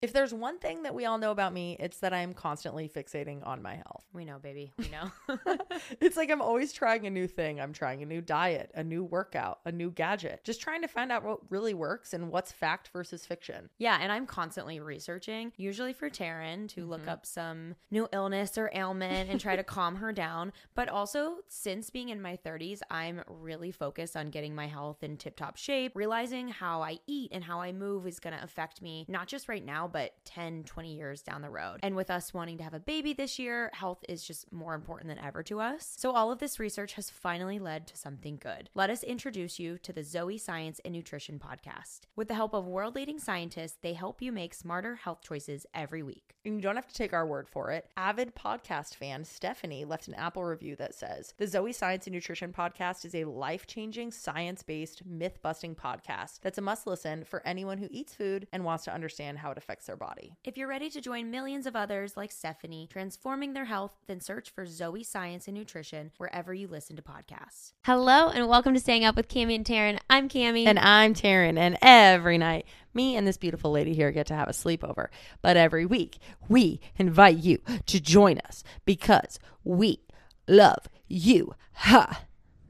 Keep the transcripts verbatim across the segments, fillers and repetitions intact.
If there's one thing that we all know about me, it's that I'm constantly fixating on my health. We know, baby. We know. It's like I'm always trying a new thing. I'm trying a new diet, a new workout, a new gadget, just trying to find out what really works and what's fact versus fiction. Yeah, and I'm constantly researching, usually for Taryn to mm-hmm. look up some new illness or ailment and try to calm her down. But also, since being in my thirties, I'm really focused on getting my health in tip-top shape, realizing how I eat and how I move is going to affect me, not just right now, but ten, twenty years down the road. And with us wanting to have a baby this year, health is just more important than ever to us. So all of this research has finally led to something good. Let us introduce you to the Zoe Science and Nutrition podcast. With the help of world-leading scientists, they help you make smarter health choices every week. And you don't have to take our word for it. Avid podcast fan Stephanie left an Apple review that says, the Zoe Science and Nutrition podcast is a life-changing, science-based, myth-busting podcast that's a must-listen for anyone who eats food and wants to understand how it affects their body. If you're ready to join millions of others like Stephanie, transforming their health, then search for Zoe Science and Nutrition wherever you listen to podcasts. Hello and welcome to Staying Up with Cami and Taryn. I'm Cami. And I'm Taryn. And every night, me and this beautiful lady here get to have a sleepover. But every week, we invite you to join us because we love you. Ha!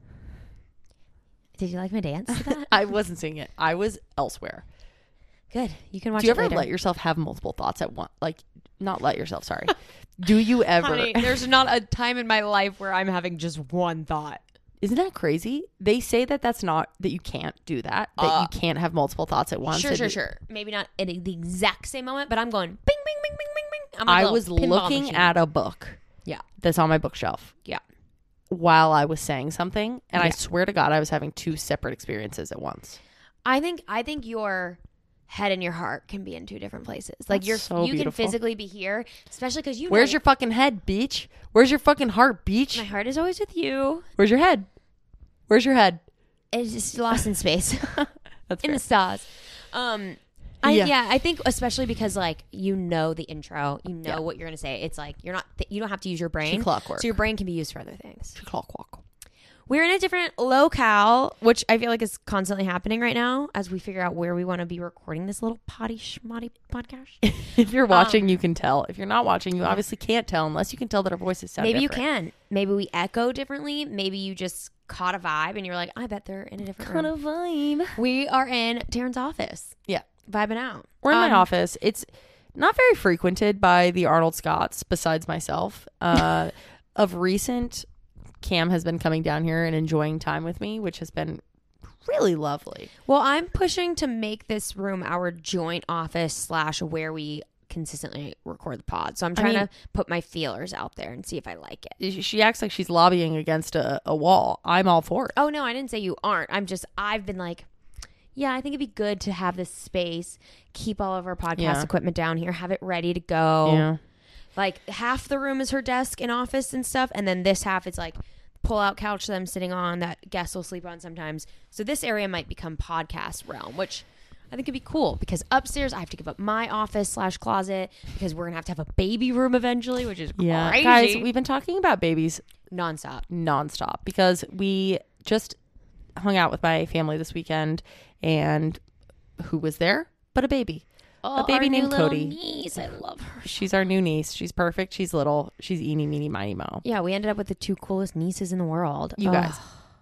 Did you like my dance to that? I wasn't singing it. I was elsewhere. Good. You can watch it Do you ever later. let yourself have multiple thoughts at once? Like, not let yourself, sorry. Do you ever? Honey, there's not a time in my life where I'm having just one thought. Isn't that crazy? They say that that's not, that you can't do that, that Uh, you can't have multiple thoughts at once. Sure, sure, you, sure. Maybe not at the exact same moment, but I'm going bing, bing, bing, bing, bing, bing. I'm like I a was pinball looking machine. at a book. Yeah. That's on my bookshelf. Yeah. While I was saying something, and Yeah. I swear to God, I was having two separate experiences at once. I think I think your head and your heart can be in two different places. Like That's you're so you beautiful. can physically be here, especially because you. Where's know your fucking head, beach? Where's your fucking heart, beach? My heart is always with you. Where's your head? Where's your head? It's just lost in space, That's in fair. the stars. Um, I, Yeah. yeah. I think especially because like you know the intro, you know Yeah. what you're gonna say. It's like you're not th- you don't have to use your brain, clockwork. so your brain can be used for other things. Clockwork. We're in a different locale, which I feel like is constantly happening right now as we figure out where we want to be recording this little potty schmotty podcast. If you're watching, Um, you can tell. If you're not watching, you obviously can't tell unless you can tell that our voices sound Maybe different. you can. Maybe we echo differently. Maybe you just caught a vibe and you're like, I bet they're in a different Kind room. of vibe. We are in Taryn's office. Yeah. Vibing out. We're in Um, my office. It's not very frequented by the Arnold Scotts besides myself. Uh, of recent, Cam has been coming down here and enjoying time with me, which has been really lovely. Well, I'm pushing to make this room our joint office slash where we consistently record the pod. So I'm I trying mean- to put my feelers out there and see if I like it. She acts like she's lobbying against a, a wall. I'm all for it. Oh, no, I didn't say you aren't. I'm just, I've been like, yeah, I think it'd be good to have this space, keep all of our podcast Yeah. equipment down here, have it ready to go. Yeah. Like half the room is her desk and office and stuff. And then this half is like pull out couch that I'm sitting on that guests will sleep on sometimes. So this area might become podcast realm, which I think could be cool because upstairs I have to give up my office slash closet because we're going to have to have a baby room eventually, which is Yeah. crazy. Guys, we've been talking about babies Nonstop. nonstop because we just hung out with my family this weekend, and who was there but a baby? Oh, a baby our new named little Cody. niece. I love her. She's our new niece. She's perfect. She's little. She's eeny, meeny, miny, mo. Yeah, we ended up with the two coolest nieces in the world. You Ugh. guys.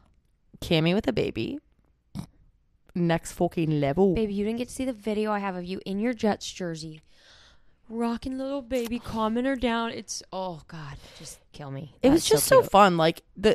Cammy with a baby. Next fucking level. Baby, you didn't get to see the video I have of you in your Jets jersey. Rocking little baby, calming her down. It's, oh, God, just kill me. It That was is just so cute. fun. Like, the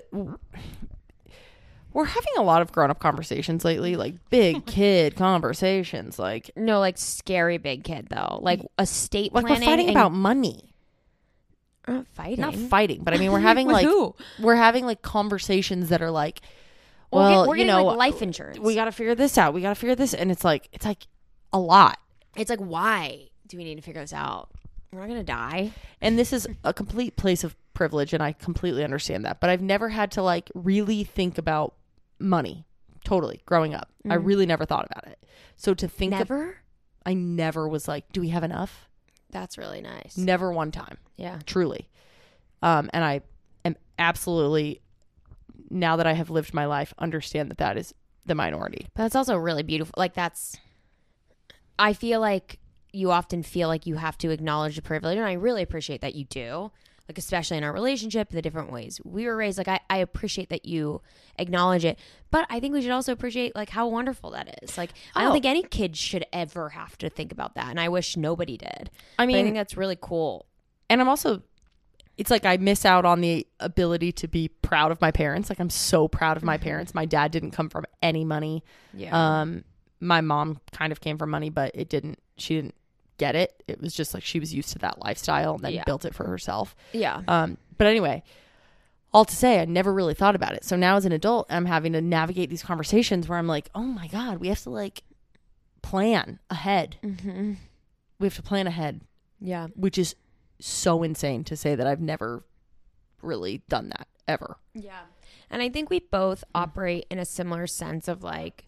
we're having a lot of grown-up conversations lately, like big kid conversations. Like, No, like scary big kid, though. Like estate like planning. we're fighting and- about money. We're not fighting. Not fighting, but I mean, we're having With like who? we're having like conversations that are like, We're well, get- we're you getting know, like life insurance. we got to figure this out. We got to figure this, and it's like it's like a lot. It's like, why do we need to figure this out? We're not going to die. And this is a complete place of privilege, and I completely understand that. But I've never had to like really think about money. Totally, growing up, I Mm. really never thought about it. So to think of, Never? I never was like, do we have enough? That's really nice. Never one time, Yeah. truly. Um, and I am absolutely, now that I have lived my life, understand that that is the minority. But that's also really beautiful. Like, that's, I feel like you often feel like you have to acknowledge the privilege. And I really appreciate that you do. Like, especially in our relationship, the different ways we were raised. Like, I, I appreciate that you acknowledge it. But I think we should also appreciate, like, how wonderful that is. Like, I don't Oh. think any kid should ever have to think about that. And I wish nobody did. I But mean, I think that's really cool. and I'm also, it's like I miss out on the ability to be proud of my parents. Like, I'm so proud of my parents. My dad didn't come from any money. Yeah. Um, my mom kind of came from money, but it didn't, she didn't get it. It was just like she was used to that lifestyle and then Yeah. built it for herself. yeah. Um, but anyway, all to say, I never really thought about it. So now as an adult, I'm having to navigate these conversations where I'm like, oh my God, we have to like plan ahead. Mm-hmm. We have to plan ahead, Yeah. which is so insane to say that I've never really done that ever. Yeah. And I think we both operate in a similar sense of like,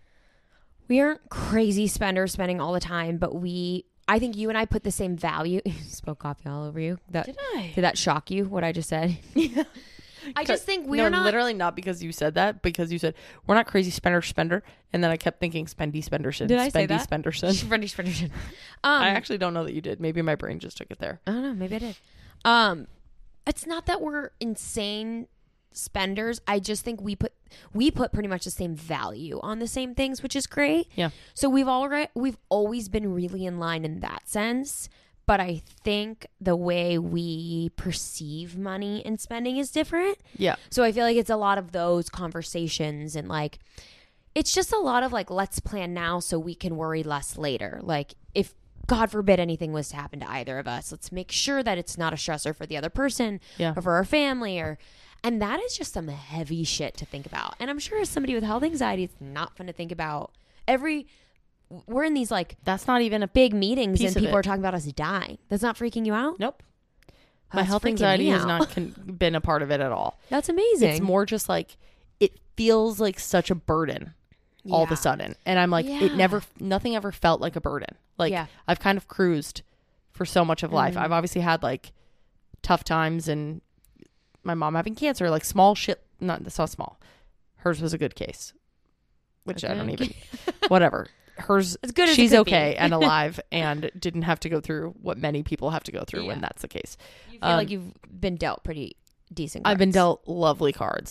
we aren't crazy spenders spending all the time, but we, I think you and I put the same value. Spoke coffee all over you. That, Did I? Did that shock you, what I just said? Yeah. I just think we're no, not. literally not because you said that, because you said we're not crazy spender spender, and then I kept thinking spendy spenderson. Did I say spendy that? spenderson? Spendy, spenderson. Um, I actually don't know that you did. Maybe my brain just took it there. I don't know. Maybe I did. Um, it's not that we're insane spenders. I just think we put we put pretty much the same value on the same things, which is great. Yeah. So we've already we've always been really in line in that sense. But I think the way we perceive money and spending is different. Yeah. So I feel like it's a lot of those conversations and like it's just a lot of like, let's plan now so we can worry less later. Like if God forbid anything was to happen to either of us, let's make sure that it's not a stressor for the other person Yeah. or for our family or and that is just some heavy shit to think about. And I'm sure as somebody with health anxiety, it's not fun to think about. Every we're in these like That's not even a big meetings piece and of people it. are talking about us dying. That's not freaking you out? Nope. Oh, My it's health freaking anxiety me has out. not con- been a part of it at all. That's amazing. It's more just like it feels like such a burden all of Yeah. a sudden. And I'm like, Yeah. it never, nothing ever felt like a burden. Like Yeah. I've kind of cruised for so much of life. Mhm. I've obviously had like tough times and my mom having cancer, like small shit. Not, that's not small. Hers was a good case, which I don't Okay. even, whatever. Hers, As good as it she's could be. okay and alive and didn't have to go through what many people have to go through when Yeah. that's the case. You feel Um, like you've been dealt pretty decent I've been cards. dealt lovely cards.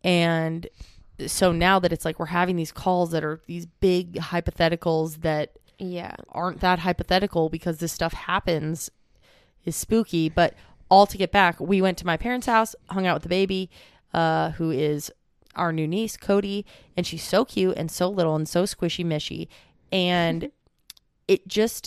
And so now that it's like we're having these calls that are these big hypotheticals that Yeah. aren't that hypothetical because this stuff happens is spooky. But all to get back, we went to my parents' house, hung out with the baby, uh, who is our new niece, Cody. And she's so cute and so little and so squishy mishy. And it just,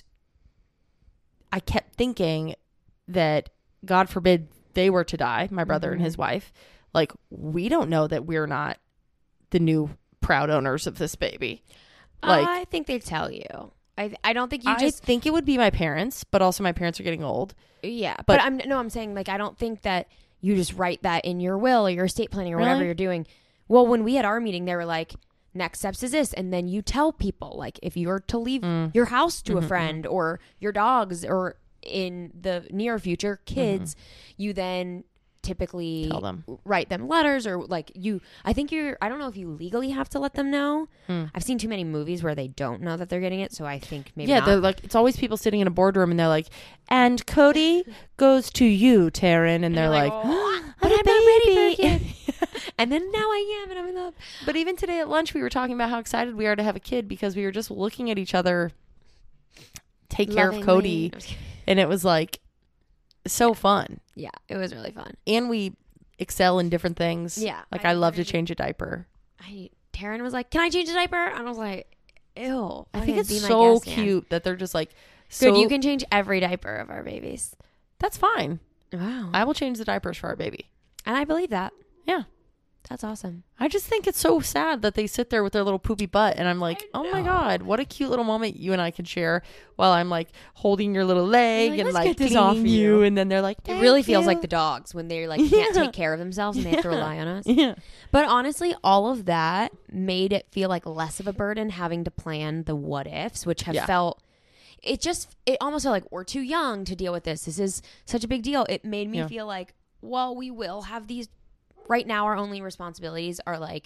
I kept thinking that God forbid they were to die, my brother and Mhm. his wife. Like, we don't know that we're not the new proud owners of this baby. Like, I think they tell you. I I don't think you I just think it would be my parents, but also my parents are getting old. yeah. But, but- I'm no, I'm saying like I don't think that you just write that in your will or your estate planning or whatever Really? you're doing. Well, when we had our meeting, they were like, next steps is this, and then you tell people like if you're to leave Mm. your house to Mhm, a friend or your dogs or in the near future kids, you then typically Tell them. write them letters or like you I think you're I don't know if you legally have to let them know. Mm. I've seen too many movies where they don't know that they're getting it, so I think maybe yeah, not. they're like, it's always people sitting in a boardroom and they're like, and Cody goes to you, Taryn. And, they're like, "Oh, but but I'm I'm not ready for a baby. kid. And then now I am and I'm in love. But even today at lunch, we were talking about how excited we are to have a kid because we were just looking at each other take care of Cody. And it was like so fun. Yeah, it was really fun. And we excel in different things. Yeah, Like I I, love to agree. change a diaper. I Taryn was like, "Can I change a diaper?" And I was like, "Ew." I think okay, it's be my so guest, man. cute that they're just like, so Good, you can change every diaper of our babies. that's fine. Wow. I will change the diapers for our baby. and I believe that. Yeah. That's awesome. I just think it's so sad that they sit there with their little poopy butt. And I'm like, I oh my know. God, what a cute little moment you and I can share while I'm like holding your little leg like, and "Let's like get this cleaning off you. you." And then they're like, It really "Thank feels you." like the dogs when they're like can't Yeah. take care of themselves and they have to Yeah. rely on us. Yeah. But honestly, all of that made it feel like less of a burden having to plan the what ifs, which have Yeah. felt it just it almost felt like we're too young to deal with this. This is such a big deal. It made me Yeah. feel like, well, we will have these right now our only responsibilities are like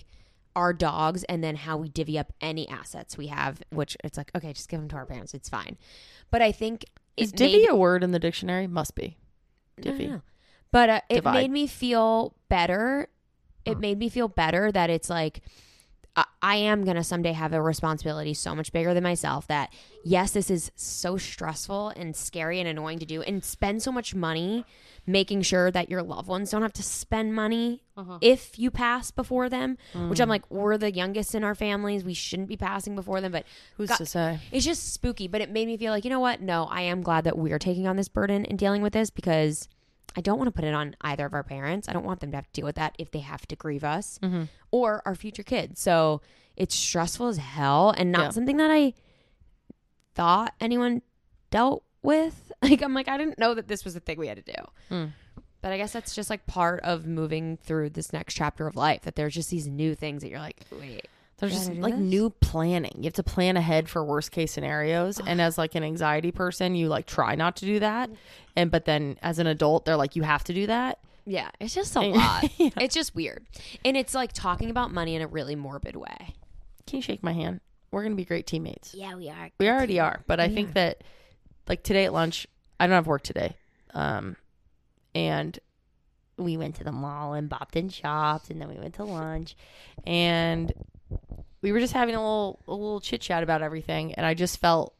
our dogs and then how we divvy up any assets we have, which it's like, okay, just give them to our parents. It's fine. But I think it Is divvy made, a word in the dictionary? Must be. Divvy. I don't know. But uh, it Divide. made me feel better. It made me feel better that it's like, I, I am going to someday have a responsibility so much bigger than myself that, yes, this is so stressful and scary and annoying to do and spend so much money making sure that your loved ones don't have to spend money uh-huh. if you pass before them, mm. which I'm like, we're the youngest in our families. We shouldn't be passing before them, but who's God, to say? It's just spooky, but it made me feel like, you know what? No, I am glad that we're taking on this burden and dealing with this because I don't want to put it on either of our parents. I don't want them to have to deal with that if they have to grieve us mm-hmm. or our future kids. So it's stressful as hell and not yeah. something that I thought anyone dealt with. Like, I'm like, I didn't know that this was a thing we had to do. Mm. But I guess that's just like part of moving through this next chapter of life, that there's just these new things that you're like, wait. There's just like this? New planning. You have to plan ahead for worst case scenarios. And as like an anxiety person, you like try not to do that. And but then as an adult, they're like, you have to do that. Yeah, it's just a lot. yeah. It's just weird. And it's like talking about money in a really morbid way. Can you shake my hand? We're going to be great teammates. Yeah, we are. We already are. But we I think are. that like today at lunch, I don't have work today. Um, and we went to the mall and bopped and shopped. And then we went to lunch. And we were just having a little a little chit chat about everything, and I just felt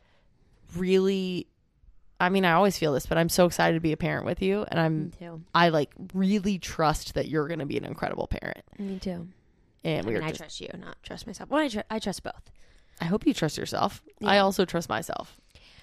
really, I mean, I always feel this, but I'm so excited to be a parent with you, and I'm Me too. I like really trust that you're going to be an incredible parent. Me too. And we I, mean, were I just, trust you, not trust myself. Well, I, tr- I trust both. I hope you trust yourself. Yeah. I also trust myself.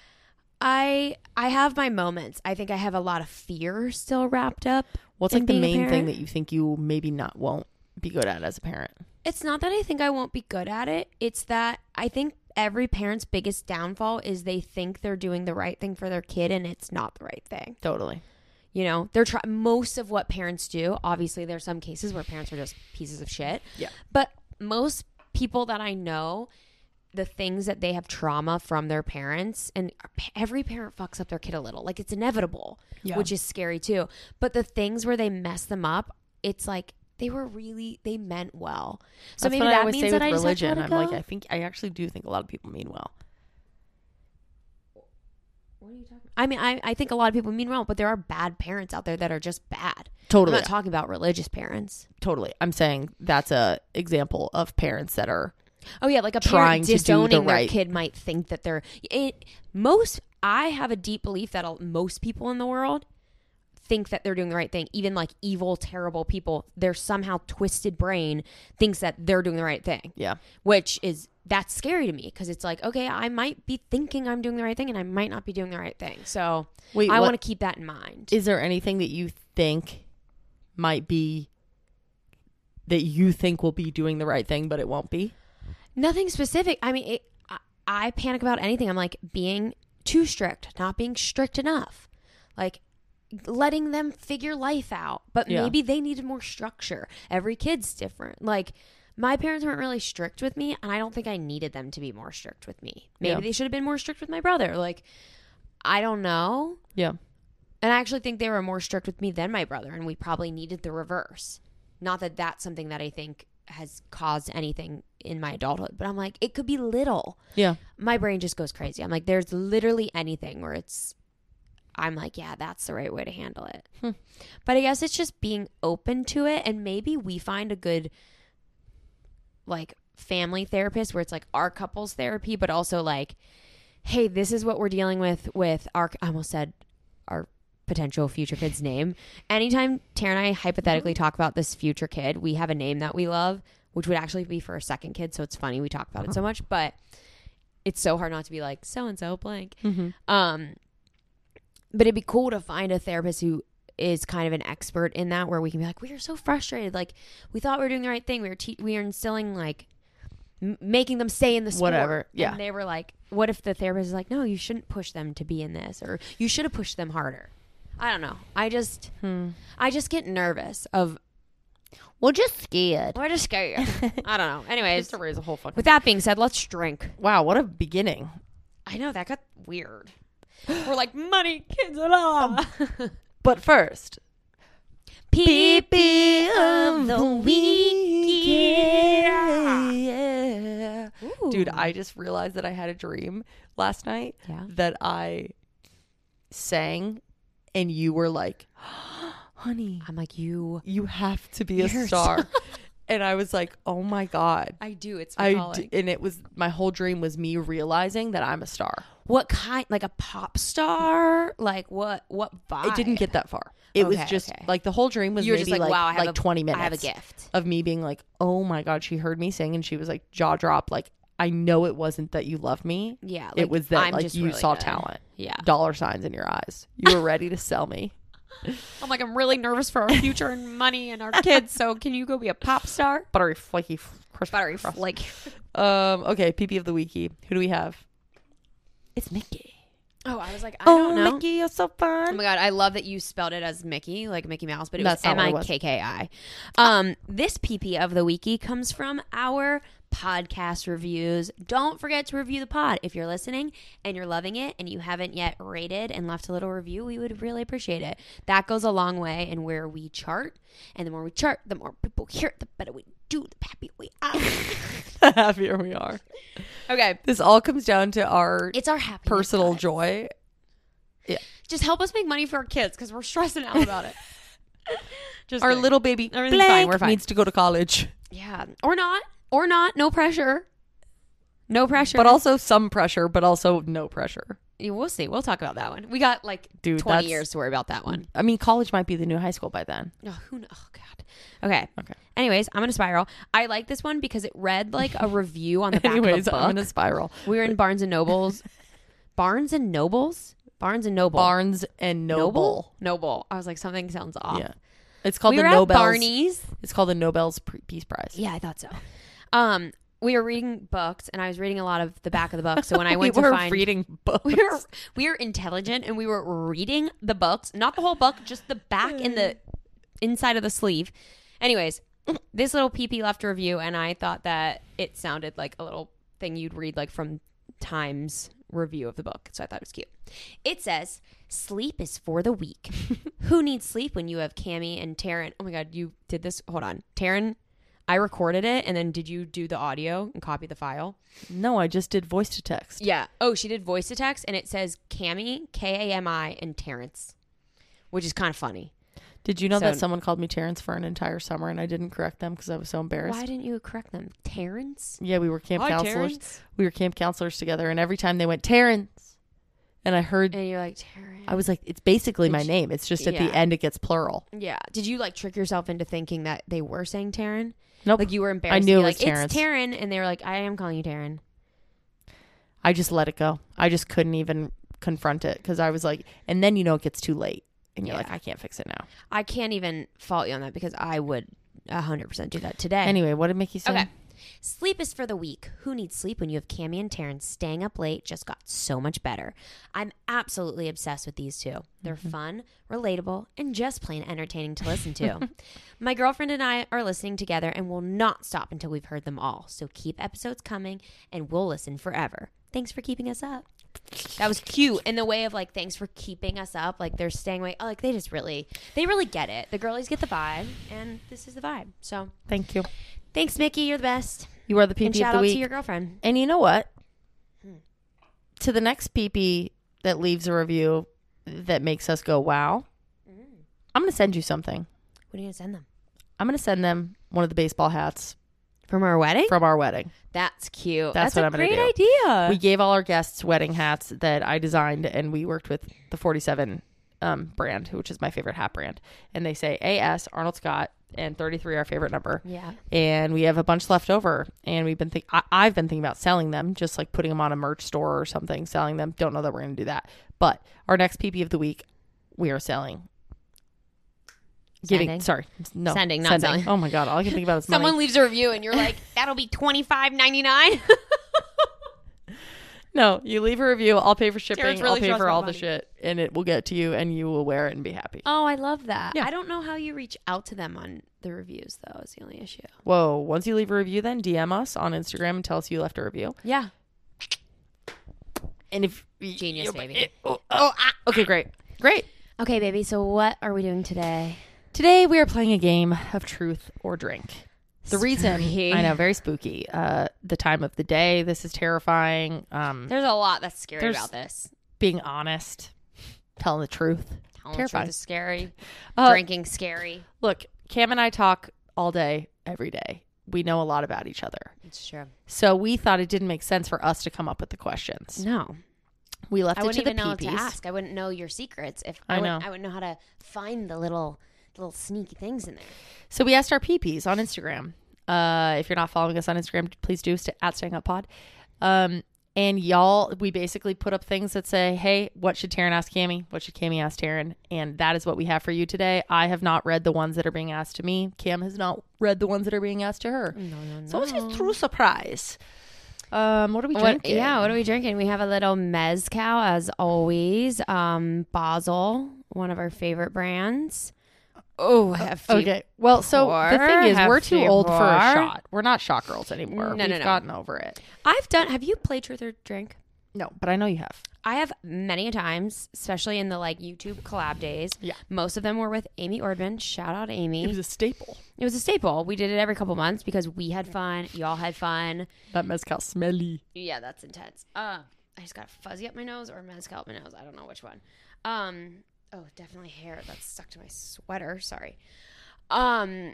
I I have my moments. I think I have a lot of fear still wrapped up. What's in like the being a main thing parent. that you think you maybe not won't be good at as a parent? It's not that I think I won't be good at it. It's that I think every parent's biggest downfall is they think they're doing the right thing for their kid and it's not the right thing. Totally. You know, they're try- most of what parents do, obviously there's some cases where parents are just pieces of shit. Yeah. But most people that I know, the things that they have trauma from their parents, and every parent fucks up their kid a little. Like, it's inevitable, yeah. which is scary too. But the things where they mess them up, it's like, they were really, they meant well. So That's maybe what that I always means say that with I religion. just have to I'm let it like, go. I think, I actually do think a lot of people mean well. What are you talking about? I mean, I, I think a lot of people mean well, but there are bad parents out there that are just bad. Totally. I'm not talking about religious parents. Totally. I'm saying that's a example of parents that are Oh yeah, like a trying parent to do disowning the their right- kid might think that they're it, most. I have a deep belief that a- most people in the world think that they're doing the right thing. Even like evil, terrible people, their somehow twisted brain thinks that they're doing the right thing. Yeah. Which is that's scary to me because it's like, okay, I might be thinking I'm doing the right thing and I might not be doing the right thing. So Wait, I what- want to keep that in mind. Is there anything that you think might be that you think will be doing the right thing, but it won't be? Nothing specific. I mean, it, I, I panic about anything. I'm like being too strict, not being strict enough, like letting them figure life out. But Yeah. maybe they needed more structure. Every kid's different. Like my parents weren't really strict with me, and I don't think I needed them to be more strict with me. Maybe Yeah. they should have been more strict with my brother. Like, I don't know. Yeah. And I actually think they were more strict with me than my brother, and we probably needed the reverse. Not that that's something that I think has caused anything in my adulthood, but I'm like, it could be little. Yeah. My brain just goes crazy. I'm like, there's literally anything where it's, I'm like, yeah, that's the right way to handle it. Hmm. But I guess it's just being open to it, and maybe we find a good, like, family therapist where it's like our couples therapy, but also like, hey, this is what we're dealing with with our, I almost said our potential future kid's name. Anytime Tara and I hypothetically talk about this future kid, we have a name that we love, which would actually be for a second kid. So it's funny we talk about it so much, but it's so hard not to be like so-and-so blank. Mm-hmm. Um, but it'd be cool to find a therapist who is kind of an expert in that, where we can be like, we are so frustrated. Like, we thought we were doing the right thing. We were, te- we were instilling like m- making them stay in the sport. Whatever. Yeah. And they were like, what if the therapist is like, no, you shouldn't push them to be in this, or you should have pushed them harder. I don't know. I just, Hmm. I just get nervous of, Well, just scared. we're just scared. I don't know. Anyways, Just to raise a whole fucking. with that being said, let's drink. Wow, what a beginning. I know that got weird. We're like money, kids, and all. But first, Pee-pee of the week. Yeah. Yeah. Ooh. Dude, I just realized that I had a dream last night Yeah. that I sang and you were like, honey, I'm like, you. you have to be a You're star. And I was like, oh my God. I do. It's I d- and it was my whole dream was me realizing that I'm a star. What kind? Like a pop star? Like what? What vibe? It didn't get that far. It was Okay, just okay. like the whole dream was You were maybe just like, like, wow, I have like a- twenty minutes. I have a gift. Of me being like, oh my God, she heard me sing and she was like jaw dropped. Like, I know it wasn't that you loved me. Yeah. It was that I'm like just you really saw good. talent. Yeah. Dollar signs in your eyes. You were ready to sell me. I'm like, I'm really nervous for our future and money and our kids. So can you go be a pop star? Buttery flaky f- crisp Buttery crust. like. Um. Okay. P P of the weeky. Who do we have? It's Mickey. Oh, I was like, I oh, don't know. Mickey, you're so Oh fun. my God, I love that you spelled it as Mickey, like Mickey Mouse, but it That's was not M what I it was. K K I. Um, this P P of the Weeky comes from our podcast reviews. Don't forget to review the pod. If you're listening and you're loving it and you haven't yet rated and left a little review, we would really appreciate it. That goes a long way in where we chart. And the more we chart, the more people hear it, the better we do, the happier we are. The happier we are. Okay. This all comes down to our It's our happiness, personal guys. joy. Just help us make money for our kids because we're stressing out about it. Just Our kidding. little baby Everything's fine, Blank we're fine. needs to go to college. Yeah. Or not. Or not. No pressure. No pressure. But also some pressure, but also no pressure. Yeah, we'll see. We'll talk about that one. We got like Dude, twenty that's- years to worry about that one. I mean, college might be the new high school by then. Oh, who knows? Oh, God. Okay. Okay. Anyways, I'm going to spiral. I like this one because it read like a review on the back Anyways, of a book. I'm in a spiral. We were in Barnes and Nobles. Barnes and Nobles? Barnes and Noble. Barnes and Noble. Noble. I was like, something sounds off. Yeah. It's called We the were Nobel's. at Barney's. It's called the Nobel's Pre- Peace Prize. Yeah, I thought so. Um, we were reading books, and I was reading a lot of the back of the book. So when I we went to were find reading books. we were we were intelligent, and we were reading the books, not the whole book, just the back and the inside of the sleeve. Anyways, this little P P left a review, and I thought that it sounded like a little thing you'd read like from Times review of the book. So I thought it was cute. It says, "Sleep is for the weak. Who needs sleep when you have Cammie and Taryn?" Oh my God, you did this. Hold on, Taryn. I recorded it, and then did you do the audio and copy the file? No, I just did voice to text. Yeah. Oh, she did voice to text, and it says Cammie, K A M I, and Terrence, which is kind of funny. Did you know So- that someone called me Terrence for an entire summer and I didn't correct them because I was so embarrassed? Why didn't you correct them? Terrence? Yeah, we were camp Hi, counselors. Terrence. We were camp counselors together, and every time they went Terrence, and I heard, And you're like, Terrence. I was like, it's basically my Did you- name. It's just at Yeah. the end it gets plural. Yeah. Did you like trick yourself into thinking that they were saying Taryn? Nope. Like you were embarrassed. knew to be it was like, Terrence. It's Taryn, and they were like, I am calling you Taryn. I just let it go. I just couldn't even confront it because I was like, and then you know it gets too late, and you're Yeah. like, I can't fix it now. I can't even fault you on that because I would one hundred percent do that today. Anyway, what did Mickey say? Okay. Sleep is for the weak. Who needs sleep when you have Cammie and Terrence staying up late just got so much better. I'm absolutely obsessed with these two. They're fun, relatable, and just plain entertaining to listen to. My girlfriend and I are listening together and will not stop until we've heard them all. So keep episodes coming and we'll listen forever. Thanks for keeping us up. That was cute in the way of like, thanks for keeping us up. Like they're staying awake. Like they just really, they really get it. The girlies get the vibe and this is the vibe. So Thank you. thanks, Mickey. You're the best. You are the P And P shout of the out week. to your girlfriend. And you know what? Hmm. To the next P P that leaves a review that makes us go, wow, I'm going to send you something. What are you going to send them? I'm going to send them one of the baseball hats From our wedding? from our wedding. That's cute. That's That's, what a I'm gonna great do. idea. We gave all our guests wedding hats that I designed, and we worked with the forty-seven um, brand, which is my favorite hat brand. And they say A S, Arnold Scott, and thirty-three, our favorite number. yeah. And we have a bunch left over, and we've been think I- I've been thinking about selling them, just like putting them on a merch store or something, selling them. Don't know that we're going to do that, but our next P P of the week, we are selling. Giving, Sending. sorry, no, Sending, not selling. Oh my god, all I can think about is Someone money. leaves a review and you're like, that'll be twenty-five ninety-nine. No, you leave a review. I'll pay for shipping. Terrence I'll really pay trusts for my all the money. shit, and it will get to you, and you will wear it and be happy. Oh, I love that. Yeah. I don't know how you reach out to them on the reviews, though, is the only issue. Whoa! Once you leave a review, then D M us on Instagram and tell us you left a review. Yeah. And if Genius, you- baby. it- oh, oh, ah, okay, great, great. Okay, baby. So what are we doing today? Today we are playing a game of truth or drink. The reason, Spooky. I know, very spooky. Uh, the time of the day, this is terrifying. Um, There's a lot that's scary There's- about this. being honest, telling the truth. Telling the Terrifying. truth is scary. Uh, Drinking scary. Look, Cam and I talk all day, every day. We know a lot about each other. It's true. So we thought it didn't make sense for us to come up with the questions. No. We left I it wouldn't to even the know what to peepees. ask. I wouldn't know your secrets. If I I, wouldn't, know. I wouldn't know how to find the little little sneaky things in there. So we asked our peepees on Instagram. Uh, if you're not following us on Instagram, please do st- at Staying Up Pod. Um, and y'all, we basically put up things that say, hey, what should Taryn ask Cammie? What should Cammie ask Taryn? And that is what we have for you today. I have not read the ones that are being asked to me. Cam has not read the ones that are being asked to her. No, no, no. So it's a true surprise. Um, what are we What, drinking? yeah, what are we drinking? We have a little mezcal, as always. Um, Basel, one of our favorite brands. Oh, hefty. Okay. Well, so the thing is, we're too hefty old for a pour. shot. We're not shot girls anymore. No, We've no, no. gotten over it. I've done. Have you played Truth or Drink? No, but I know you have. I have many times, especially in the like YouTube collab days. Yeah. Most of them were with Amy Ordman. Shout out Amy. It was a staple. It was a staple. We did it every couple months because we had fun. Y'all had fun. That mezcal smelly. Yeah, that's intense. Uh, I just got fuzzy up my nose or mezcal up my nose. I don't know which one. Um, oh, definitely hair that's stuck to my sweater. Sorry. Um,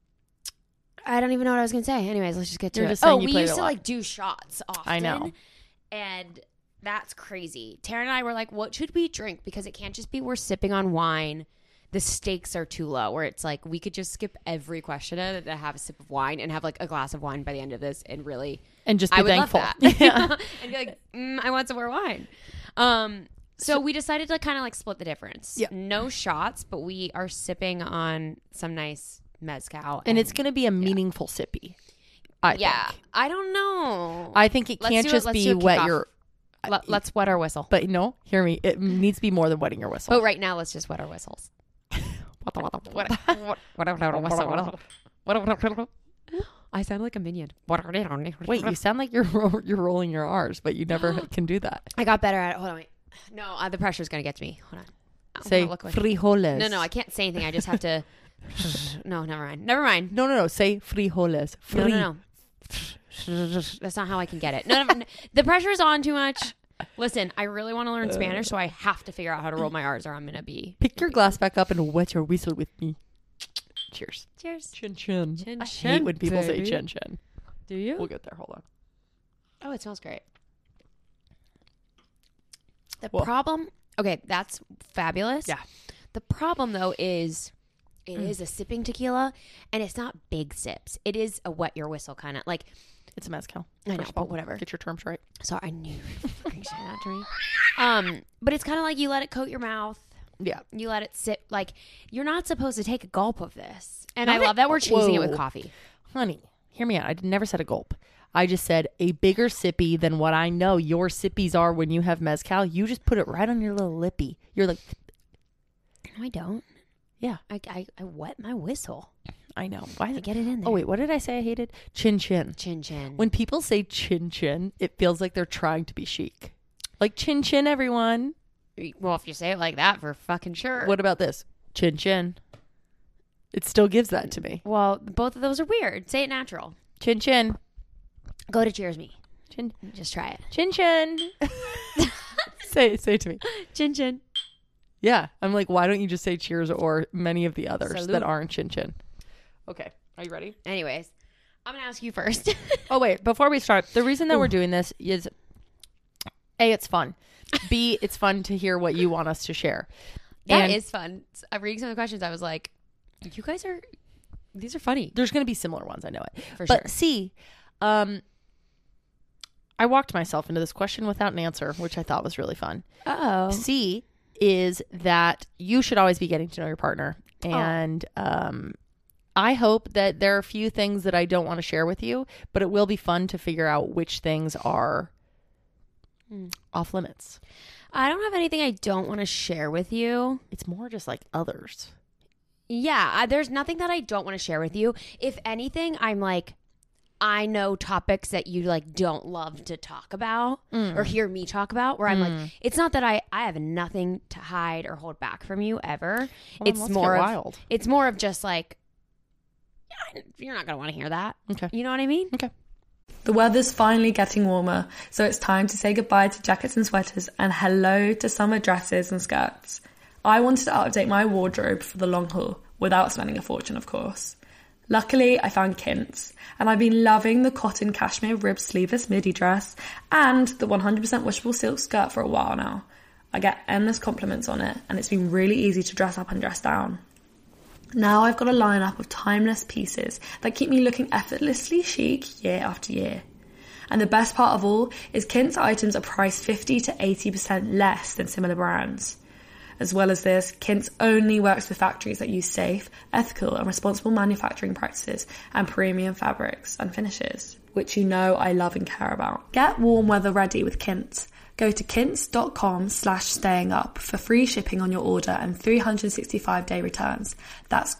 I don't even know what I was gonna say. Anyways, let's just get to You're it. just saying oh, you we played used a to lot. like do shots often. I know. And that's crazy. Tara and I were like, what should we drink? Because it can't just be we're sipping on wine. The stakes are too low where it's like we could just skip every question and have a sip of wine and have like a glass of wine by the end of this and really And just be I would thankful. love that. Yeah. And be like, mm, I want some more wine. Um, so, we decided to kind of like split the difference. Yeah. No shots, but we are sipping on some nice mezcal. And it's going to be a meaningful sippy. I yeah. think. I don't know. I think it Let's can't do it- just let's be do a wet kickoff. your. Let, let's wet our whistle. But no, hear me. It needs to be more than wetting your whistle. But right now, let's just wet our whistles. I sound like a minion. Wait, you sound like you're ro- you're rolling your R's, but you never can do that. I got better at it. Hold on, wait. No, uh, the pressure's gonna get to me. Hold on. I Say wanna look like- frijoles. No, no, I can't say anything. I just have to. No, never mind. Never mind. No, no, no. Say frijoles. No, Fri- no, no. That's not how I can get it. No, no, no. The pressure's on too much. Listen, I really want to learn Spanish, so I have to figure out how to roll my R's, or I'm gonna be. Pick your glass back up and wet your whistle with me. Cheers. Cheers. Chin chin. Chin I chin, hate when people say baby. chin chin. Do you? We'll get there. Hold on. Oh, it smells great. The Well- problem, okay, that's fabulous. Yeah. The problem though is it Mm. is a sipping tequila, and it's not big sips. It is a wet your whistle kind of like. It's a mezcal. I know, first of but all. whatever. Get your terms right. Sorry, I knew you would fucking say that to me. Um, but it's kind of like you let it coat your mouth. Yeah. You let it sit. Like you're not supposed to take a gulp of this. And Not I love a- that we're chasing it with Whoa. coffee. Honey, hear me out. I never said a gulp. I just said a bigger sippy than what I know your sippies are when you have mezcal. You just put it right on your little lippy. You're like, No, I don't. yeah, I, I, I wet my whistle. I know. Why? I get it in there. Oh, wait. What did I say I hated? Chin chin. Chin chin. When people say chin chin, it feels like they're trying to be chic. Like chin chin, everyone. Well, if you say it like that, for fucking sure. What about this? Chin chin. It still gives that to me. Well, both of those are weird. Say it natural. Chin chin. Go to Cheers Me. Chin Just try it. chin chin. say say it to me. Chin chin. Yeah. I'm like, why don't you just say cheers or many of the others Salute. that aren't chin chin? Okay. Are you ready? Anyways, I'm gonna ask you first. Oh, wait. Before we start, the reason that we're doing this is A, it's fun. B, it's fun to hear what you want us to share. That And is fun. I'm reading some of the questions. I was like, you guys are, these are funny. there's going to be similar ones. I know it. For but sure. C, um, I walked myself into this question without an answer, which I thought was really fun. Uh-oh. C is that you should always be getting to know your partner. And um, I hope that there are a few things that I don't want to share with you, but it will be fun to figure out which things are Mm. off limits. I don't have anything I don't want to share with you. It's more just like others. Yeah, I, there's nothing that I don't want to share with you. If anything, I'm like, I know topics that you like don't love to talk about mm. or hear me talk about, where I'm mm. like, it's not that I, I have nothing to hide or hold back from you ever. Well, it's more of, wild. It's more of just like, yeah, you're not going to want to hear that. Okay. You know what I mean? Okay. The weather's finally getting warmer, so it's time to say goodbye to jackets and sweaters and hello to summer dresses and skirts. I wanted to update my wardrobe for the long haul, without spending a fortune, of course. Luckily, I found Quince, and I've been loving the cotton cashmere rib sleeveless midi dress and the one hundred percent washable silk skirt for a while now. I get endless compliments on it, and it's been really easy to dress up and dress down. Now I've got a lineup of timeless pieces that keep me looking effortlessly chic year after year. And the best part of all is Quince items are priced fifty to eighty percent less than similar brands. As well as this, Quince only works with factories that use safe, ethical and responsible manufacturing practices and premium fabrics and finishes, which you know I love and care about. Get warm weather ready with Quince. Go to quince.com slash staying up for free shipping on your order and three hundred sixty-five day returns. That's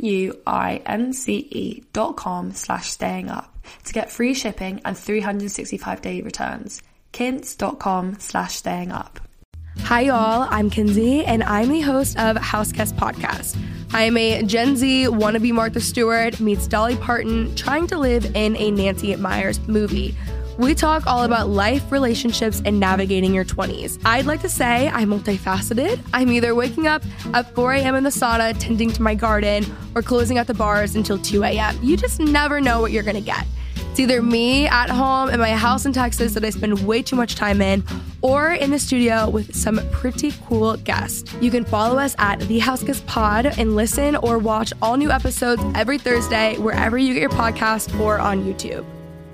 Q-U-I-N-C-E dot com slash staying up to get free shipping and three hundred sixty-five day returns. Quince.com slash staying up. Hi y'all, I'm Kinsey and I'm the host of House Guest Podcast. I am a Gen Z wannabe Martha Stewart meets Dolly Parton trying to live in a Nancy Meyers movie. We talk all about life, relationships, and navigating your twenties. I'd like to say I'm multifaceted. I'm either waking up at four a.m. in the sauna, tending to my garden, or closing at the bars until two a.m. You just never know what you're gonna get. It's either me at home in my house in Texas that I spend way too much time in, or in the studio with some pretty cool guests. You can follow us at The House Guest Pod and listen or watch all new episodes every Thursday wherever you get your podcast or on YouTube.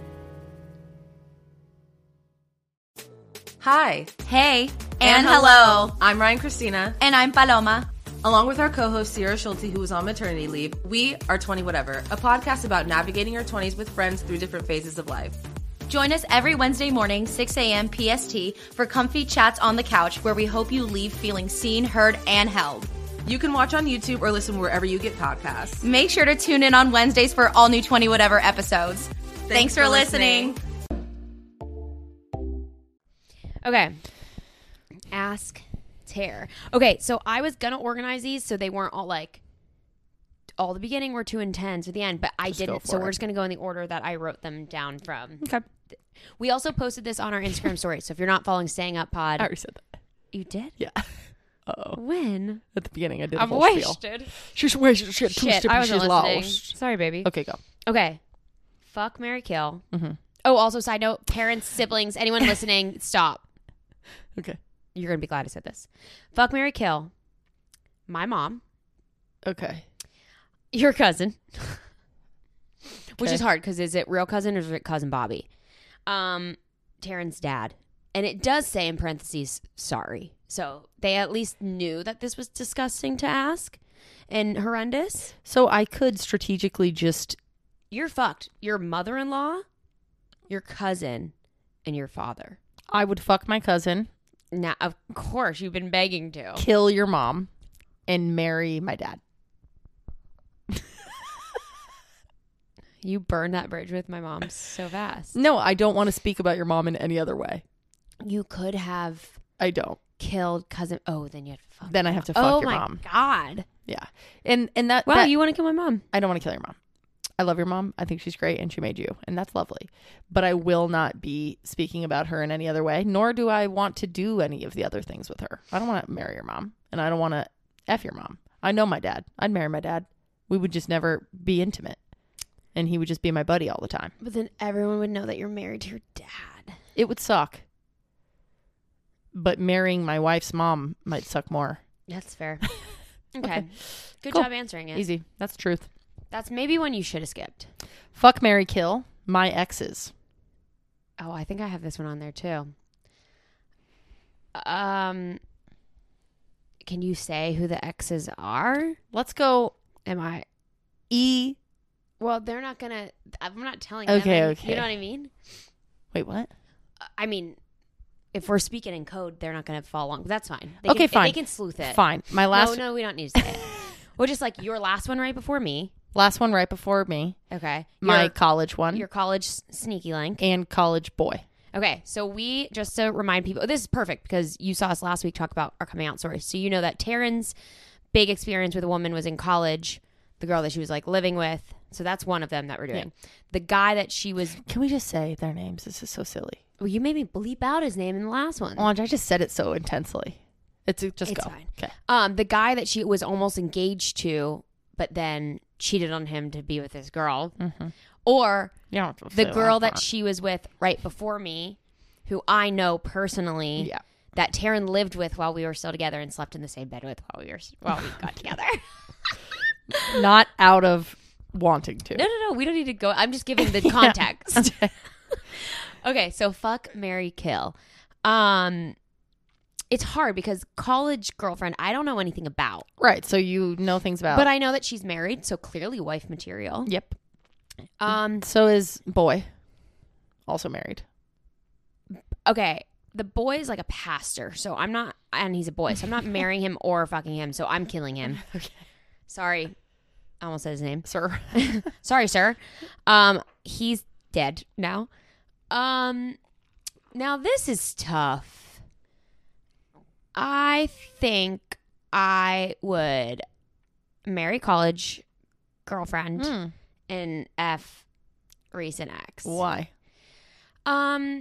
Hi. Hey. And, and hello. I'm Ryan Christina. And I'm Paloma. Along with our co-host Sierra Schulte, who is on maternity leave, we are twenty Whatever, a podcast about navigating your twenties with friends through different phases of life. Join us every Wednesday morning, six a.m. P S T, for comfy chats on the couch where we hope you leave feeling seen, heard, and held. You can watch on YouTube or listen wherever you get podcasts. Make sure to tune in on Wednesdays for all new twenty Whatever episodes. Thanks, Thanks for, for listening. listening. Okay. Ask Tear. Okay, so I was gonna organize these so they weren't all like all the beginning were two and tens at the end, but I just didn't. So it. We're just gonna go in the order that I wrote them down from. Okay. We also posted this on our Instagram story, so if you're not following Staying Up Pod, I already said that. You did? Yeah. Uh-oh. When? At the beginning, I did. I'm wasted. She's wasted. She had two Shit, I wasn't she's listening. Lost. Sorry, baby. Okay, go. Okay. Fuck, marry, kill. Mm-hmm. Oh, also, side note: parents, siblings, anyone listening, stop. Okay. You're going to be glad I said this. Fuck, marry, kill. My mom. Okay. Your cousin. Okay. Which is hard because is it real cousin or is it cousin Bobby? Um, Taryn's dad. And it does say in parentheses, sorry. So they at least knew that this was disgusting to ask and horrendous. So I could strategically just... You're fucked. Your mother-in-law, your cousin, and your father. I would fuck my cousin. Now, of course, you've been begging to. Kill your mom and marry my dad. You burned that bridge with my mom so fast. No, I don't want to speak about your mom in any other way. You could have... I don't. Killed cousin... Oh, then you have to fuck Then I have to fuck oh your mom. Oh, my God. Yeah. And and that... Wow, that, you want to kill my mom? I don't want to kill your mom. I love your mom. I think she's great and she made you. And that's lovely. But I will not be speaking about her in any other way, nor do I want to do any of the other things with her. I don't want to marry your mom. And I don't want to F your mom. I know my dad. I'd marry my dad. We would just never be intimate. And he would just be my buddy all the time. But then everyone would know that you're married to your dad. It would suck. But marrying my wife's mom might suck more. That's fair. Okay. okay. Good cool. job answering it. Easy. That's the truth. That's maybe one you should have skipped. Fuck, marry, kill. My exes. Oh, I think I have this one on there too. Um, can you say who the exes are? Let's go. Am I? E. Well, they're not gonna. I'm not telling okay, them. Okay. You know what I mean? Wait, what? I mean, if we're speaking in code, they're not gonna follow along. That's fine. They okay, can, fine. They can sleuth it. Fine. My last. No, no, we don't need to say it. Well, just like your last one right before me. Last one right before me. Okay. My Your- college one. Your college s- sneaky link. And college boy. Okay, so we, just to remind people, this is perfect because you saw us last week talk about our coming out stories. So you know that Taryn's big experience with a woman was in college, the girl that she was like living with. So that's one of them that we're doing. Yeah. The guy that she was... Can we just say their names? This is so silly. Well, you made me bleep out his name in the last one. Oh, I just said it so intensely. It's just it's go. Fine. Okay. Um, the guy that she was almost engaged to, but then cheated on him to be with this girl. Mm-hmm. Or the the girl that she was with right before me, who I know personally, yeah. that Taryn lived with while we were still together and slept in the same bed with while we were while we got together. Not out of wanting to. No, no, no. We don't need to go. I'm just giving the context. Okay. Okay, so fuck, marry, kill. Um, it's hard because college girlfriend, I don't know anything about. Right, so you know things about. But I know that she's married, so clearly wife material. Yep. Um, so is boy, also married. Okay, the boy is like a pastor, so I'm not, and he's a boy, so I'm not marrying him or fucking him, so I'm killing him. Okay. Sorry. I almost said his name. Sir. Sorry, sir. Um, he's dead now. Um, now this is tough. I think I would marry college girlfriend Mm. and F recent ex. Why? Um,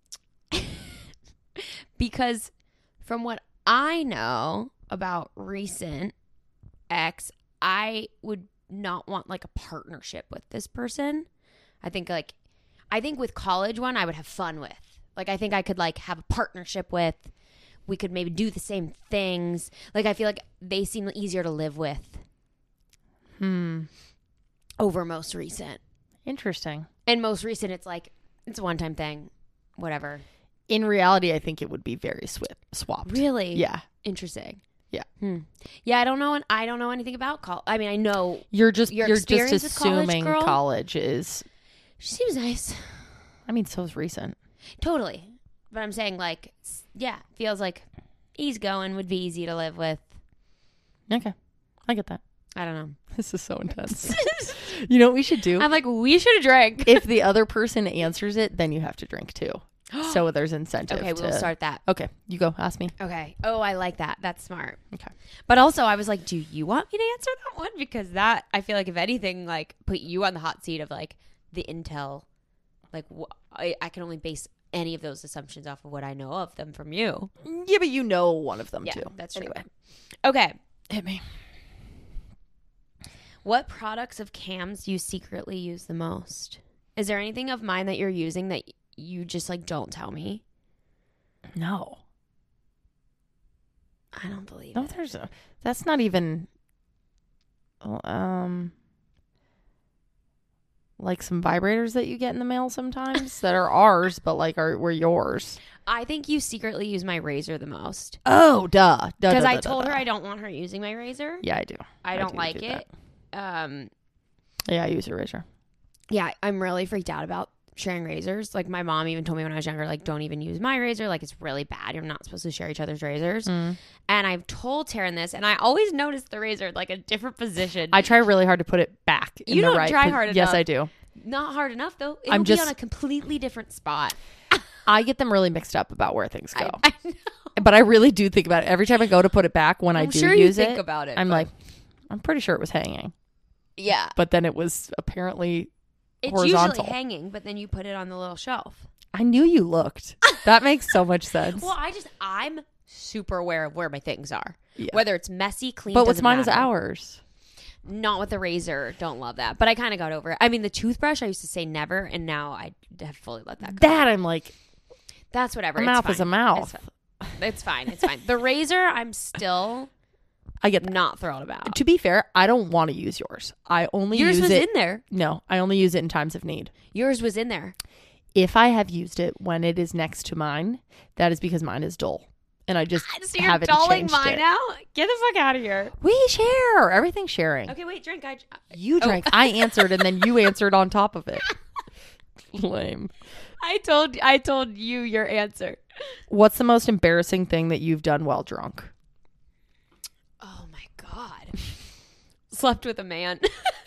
because from what I know about recent ex, I would not want like a partnership with this person. I think like, I think with college one, I would have fun with. Like, I think I could like have a partnership with. We could maybe do the same things. Like, I feel like they seem easier to live with. Hmm. Over most recent. Interesting. And most recent, it's like, it's a one-time thing. Whatever. In reality, I think it would be very swi- swapped. Really? Yeah. Interesting. Yeah. Hmm. Yeah, I don't know. I don't know anything about college. I mean, I know You're just your you're just experience with college, assuming girl? college is. she seems nice. I mean, so is recent. Totally. But I'm saying, like, s- yeah, feels like easygoing would be easy to live with. Okay, I get that. I don't know. This is so intense. You know what we should do? I'm like, we should have drank. If the other person answers it, then you have to drink too. So there's incentive. Okay, to... we'll start that. Okay, you go. Ask me. Okay. Oh, I like that. That's smart. Okay. But also, I was like, do you want me to answer that one? Because that, I feel like, if anything, like, put you on the hot seat of, like, the intel. Like, wh- I, I can only base any of those assumptions off of what I know of them from you. Yeah, but you know one of them Yeah, too. that's true. Anyway, Okay. hit me. What products of Cam's do you secretly use the most? Is there anything of mine that you're using that you just, like, don't tell me? No. I don't believe No, it. there's a, that's not even um like some vibrators that you get in the mail sometimes that are ours, but like are were yours. I think you secretly use my razor the most. Oh, duh. Because I told her I don't want her using my razor. Yeah, I do. I don't do like do it. Um, Yeah, I use your razor. yeah, I'm really freaked out about sharing razors. Like, my mom even told me when I was younger, like, don't even use my razor. Like, it's really bad. You're not supposed to share each other's razors. Mm. And I've told Taryn this, and I always notice the razor like a different position. I try really hard to put it back in You the don't right try pos- hard Yes, enough. I do. Not hard enough, though. It'll I'm be just- on a completely different spot. I get them really mixed up about where things go. I, I know. But I really do think about it. Every time I go to put it back when I I'm do sure you use think it, about it, I'm but- like, I'm pretty sure it was hanging. Yeah. But then it was apparently It's horizontal. usually hanging, but then you put it on the little shelf. I knew you looked. That makes so much sense. Well, I just, I'm super aware of where my things are. Yeah. Whether it's messy, clean, But what's doesn't mine is matter. ours. Not with the razor. Don't love that. But I kind of got over it. I mean, the toothbrush, I used to say never, and now I have fully let that go. That I'm like, That's whatever. a It's mouth is fine. a mouth. It's fine. It's fine. The razor, I'm still I get that. not thrilled about. To be fair, I don't want to use yours. I only Yours use was it. in there. No, I only use it in times of need. Yours was in there. If I have used it when it is next to mine, that is because mine is dull, and I just So you're haven't dulling changed mine it. out? Get the fuck out of here. We share everything's sharing. Okay, wait, drink. I, You Oh. drank. I answered, and then you answered on top of it. Lame. I told I told you your answer. What's the most embarrassing thing that you've done while drunk? Oh my god. Slept with a man.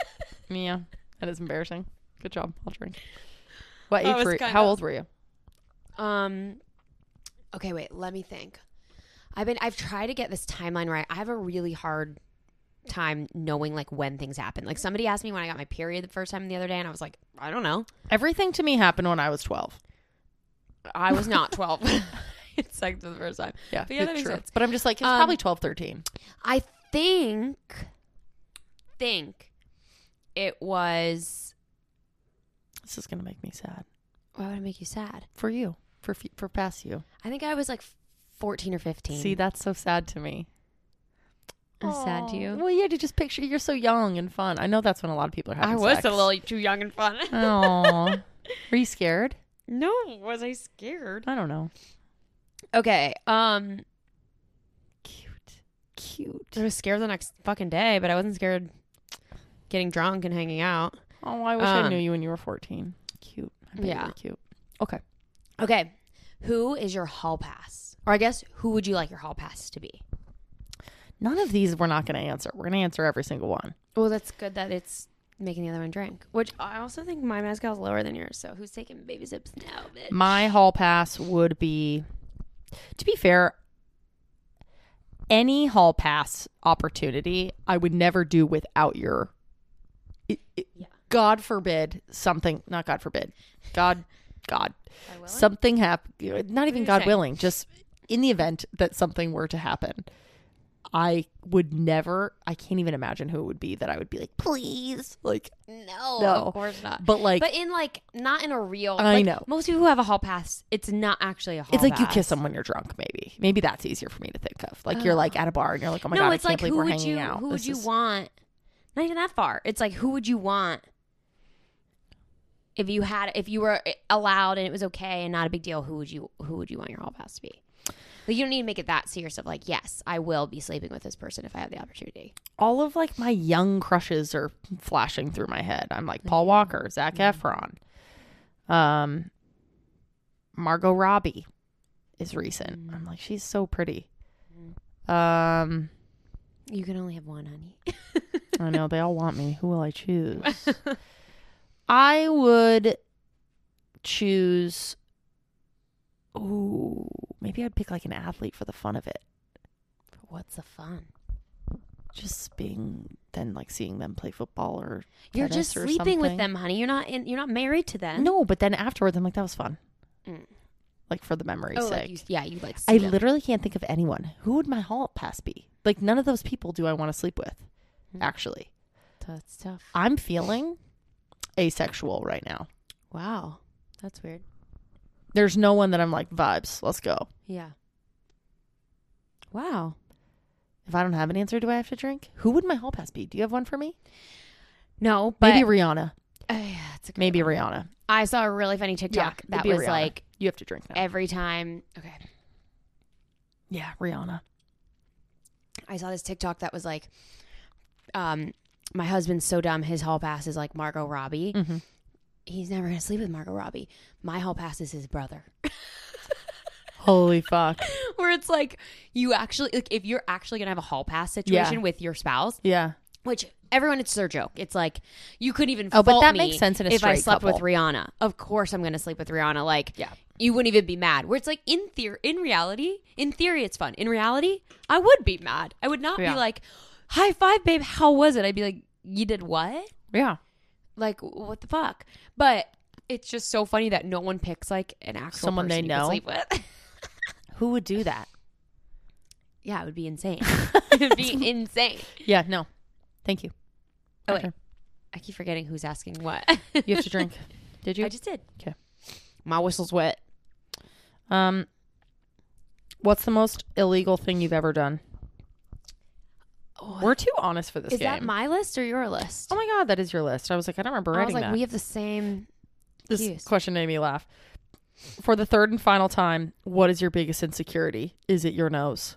Yeah, that is embarrassing. Good job. I'll drink. What That age was were you? kind How of- old were you? Um. Okay, wait. Let me think. I've been. I've tried to get this timeline right. I have a really hard time knowing like when things happen. Like somebody asked me when I got my period the first time the other day, and I was like, I don't know. Everything to me happened when I was twelve. I was not twelve. It's like the first time. Yeah, But yeah, that makes true. sense. But I'm just like, it's Um, probably twelve, thirteen. I think. Think. It was. This is going to make me sad. Why would it make you sad? For you. For f- for past you. I think I was like fourteen or fifteen. See, that's so sad to me. That's sad to you. Well, yeah, to just picture you're so young and fun. I know that's when a lot of people are having I was sex. a little too young and fun. Oh. Were you scared? No, was I scared? I don't know. Okay. Um, Cute. Cute. I was scared the next fucking day, but I wasn't scared getting drunk and hanging out. Oh, I wish I Um, knew you when you were fourteen. Cute. I bet yeah. you were cute. Okay. Okay. Who is your hall pass? Or I guess who would you like your hall pass to be? None of these we're not going to answer. We're going to answer every single one. Well, that's good that it's making the other one drink. Which I also think my mezcal's lower than yours. So who's taking baby sips now, bitch? My hall pass would be, to be fair, any hall pass opportunity I would never do without your, it, it, Yeah. God forbid something, not God forbid, God, God, By willing? something happen. Not even you God saying? willing, just in the event that something were to happen, I would never, I can't even imagine who it would be that I would be like, please, like, No, No. of course not. but like, But in like, not in a real. I like, know. Most people who have a hall pass, it's not actually a hall it's like pass. you kiss them when you're drunk, maybe. Maybe that's easier for me to think of. Like you're like at a bar and you're like, oh my no, God, it's I can't like believe who we're would hanging you out. who This would you is- want? Not even that far. It's like who would you want if you had if you were allowed and it was okay and not a big deal? Who would you who would you want your hall pass to be? Like you don't need to make it that serious of like, yes, I will be sleeping with this person if I have the opportunity. All of like my young crushes are flashing through my head. I'm like Paul Walker, Zac Efron, um, Margot Robbie is recent. I'm like, she's so pretty. Um, You can only have one, honey. I know they all want me. Who will I choose? I would choose. Ooh, maybe I'd pick like an athlete for the fun of it. What's the fun? Just being then like seeing them play football or You're tennis just or sleeping with something. them, honey. You're not in, you're not married to them. No, but then afterwards, I'm like, that was fun. Mm. Like for the memory's Oh, sake. like you, yeah, you like. I see them. literally can't think of anyone. Who would my hall pass be? Like none of those people do I want to sleep with. Mm. Actually, That's tough. I'm feeling asexual right now. Wow, that's weird. There's no one that I'm like vibes. Let's go. Yeah. Wow. If I don't have an answer, do I have to drink? Who would my hall pass be? Do you have one for me? No, but Maybe Rihanna. Uh, yeah, that's a good Maybe one. Rihanna. I saw a really funny TikTok it'd that be was Rihanna. like You have to drink now. every time. Okay, Yeah, Rihanna. I saw this TikTok that was like, um, my husband's so dumb. His hall pass is like Margot Robbie. Mm-hmm. He's never gonna sleep with Margot Robbie. My hall pass is his brother. Holy fuck. Where it's like you actually like if you're actually gonna have a hall pass situation Yeah. with your spouse, Yeah. which everyone it's their joke. It's like you couldn't even Oh, but fault that me makes sense in a if I straight slept with couple. Rihanna. Of course I'm gonna sleep with Rihanna. Like Yeah. you wouldn't even be mad. Where it's like in theory, in reality, in theory it's fun. In reality, I would be mad. I would not Yeah. be like, high five, babe. How was it? I'd be like, you did what? Yeah. Like what the fuck? But it's just so funny that no one picks like an actual Someone they person you could know? sleep with. Who would do that? Yeah, it would be insane. It would be insane. Yeah, no. Thank you. Oh, Okay. wait. I keep forgetting who's asking what. You have to drink. Did you? I just did. 'Kay. My whistle's wet. Um, what's the most illegal thing you've ever done? We're too honest for this Is game. that my list or your list? Oh my god, that is your list. I was like, I don't remember I writing was like, that. we have the same. this cues. question made me laugh. For the third and final time, what is your biggest insecurity? Is it your nose?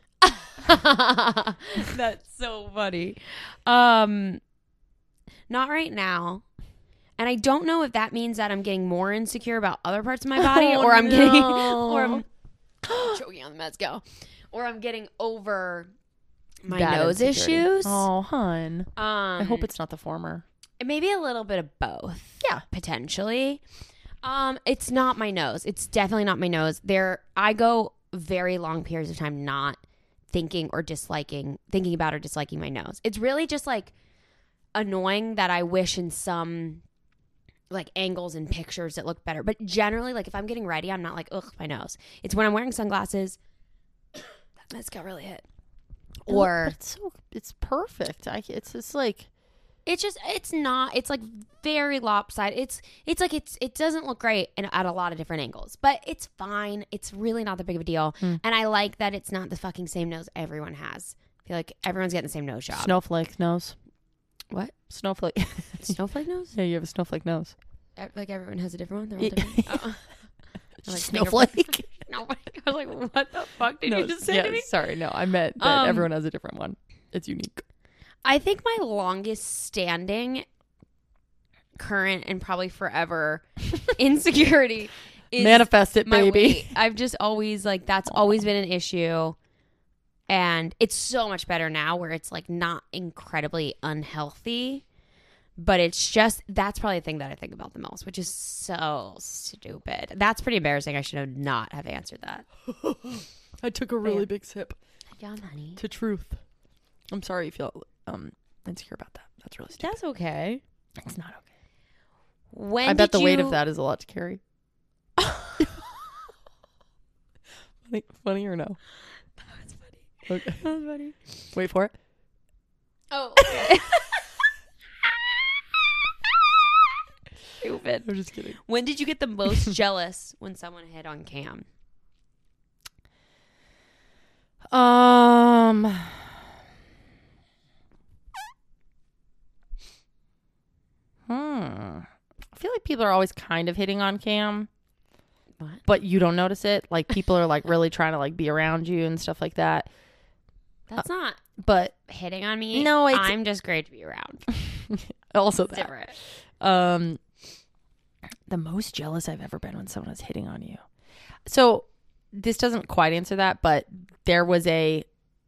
That's so funny. Um, not right now. And I don't know if that means that I'm getting more insecure about other parts of my body, Oh, or I'm getting, no. or I'm choking on the mezcal, or I'm getting over my Bad nose insecurity. issues. Oh, hun. Um, I hope it's not the former. Maybe a little bit of both. Yeah. Potentially. Um, it's not my nose. It's definitely not my nose. There, I go very long periods of time not thinking or disliking, thinking about or disliking my nose. It's really just like annoying that I wish in some like angles and pictures that look better. But generally, like if I'm getting ready, I'm not like, ugh, my nose. It's when I'm wearing sunglasses. That mascara really hit. Or but it's so it's perfect. I it's just like it's just it's not. It's like very lopsided. It's it's like it's it doesn't look great in, at a lot of different angles, but it's fine. It's really not that big of a deal. Hmm. And I like that it's not the fucking same nose everyone has. I feel like everyone's getting the same nose job. snowflake nose. What? Snowflake. Snowflake nose? Yeah, you have a snowflake nose. E- Like everyone has a different one. They're all Yeah. different. Oh. Like Snowflake. Snowflake. I was like, what the fuck did No, you just say yeah, to me? sorry, no, I meant that Um, everyone has a different one. It's unique. I think my longest standing current and probably forever insecurity is Manifest it, my baby. weight. I've just always like that's always been an issue, and it's so much better now where it's like not incredibly unhealthy, but it's just that's probably the thing that I think about the most, which is so stupid. That's pretty embarrassing. I should have not have answered that. I took a really Yeah. big sip Yeah, honey. to truth. I'm sorry you feel um insecure about that. That's really stupid. That's okay. It's not okay. When I bet did the weight you- of that is a lot to carry. funny, funny or no? That's funny. Okay. That's funny. Wait for it. Oh, okay. Stupid. I'm just kidding. When did you get the most jealous when someone hit on Cam? Um. Hmm. I feel like people are always kind of hitting on Cam, What? but you don't notice it. Like people are like really trying to like be around you and stuff like that. That's not But hitting on me. No, it's- I'm just great to be around. also It's that. different. Um, the most jealous I've ever been when someone is hitting on you. So this doesn't quite answer that, but there was a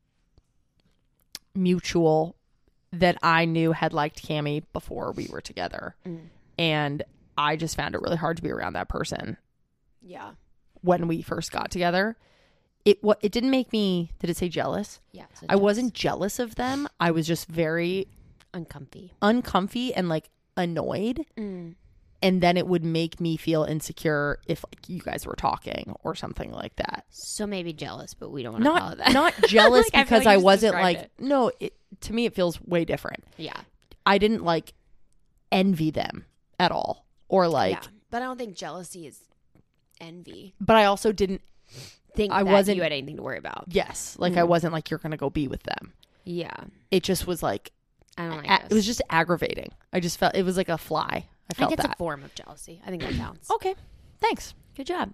mutual that I knew had liked Cammie before we were together. Mm. And I just found it really hard to be around that person Yeah. when we first got together. It what it didn't make me, did it say jealous? Yeah. so I wasn't jealous of them. I was just very uncomfy. uncomfy and like annoyed. Mm. And then it would make me feel insecure if like you guys were talking or something like that. So maybe jealous, but we don't want to call Not it that. not jealous Like, I feel because like you I just wasn't described like it. no, it, to me it feels way different. Yeah. I didn't like envy them at all or like yeah. But I don't think jealousy is envy. but I also didn't Think I that wasn't- you had anything to worry about. yes, like I Mm. wasn't like you're going to go be with them. Yeah. It just was like I don't like a- this. it was just aggravating. I just felt it was like a fly. I I felt think it's that. a form of jealousy. I think that counts. Okay. Thanks. Good job.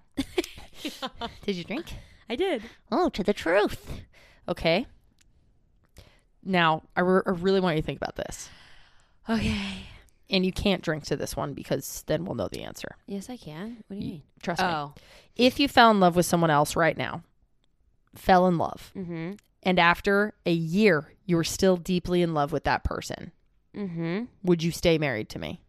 Did you drink? I did. Oh, to the truth. Okay. Now, I, re- I really want you to think about this. Okay. And you can't drink to this one because then we'll know the answer. Yes, I can. What do you mean? Trust me. Oh. If you fell in love with someone else right now, fell in love, Mm-hmm. and after a year you were still deeply in love with that person, Mm-hmm. would you stay married to me?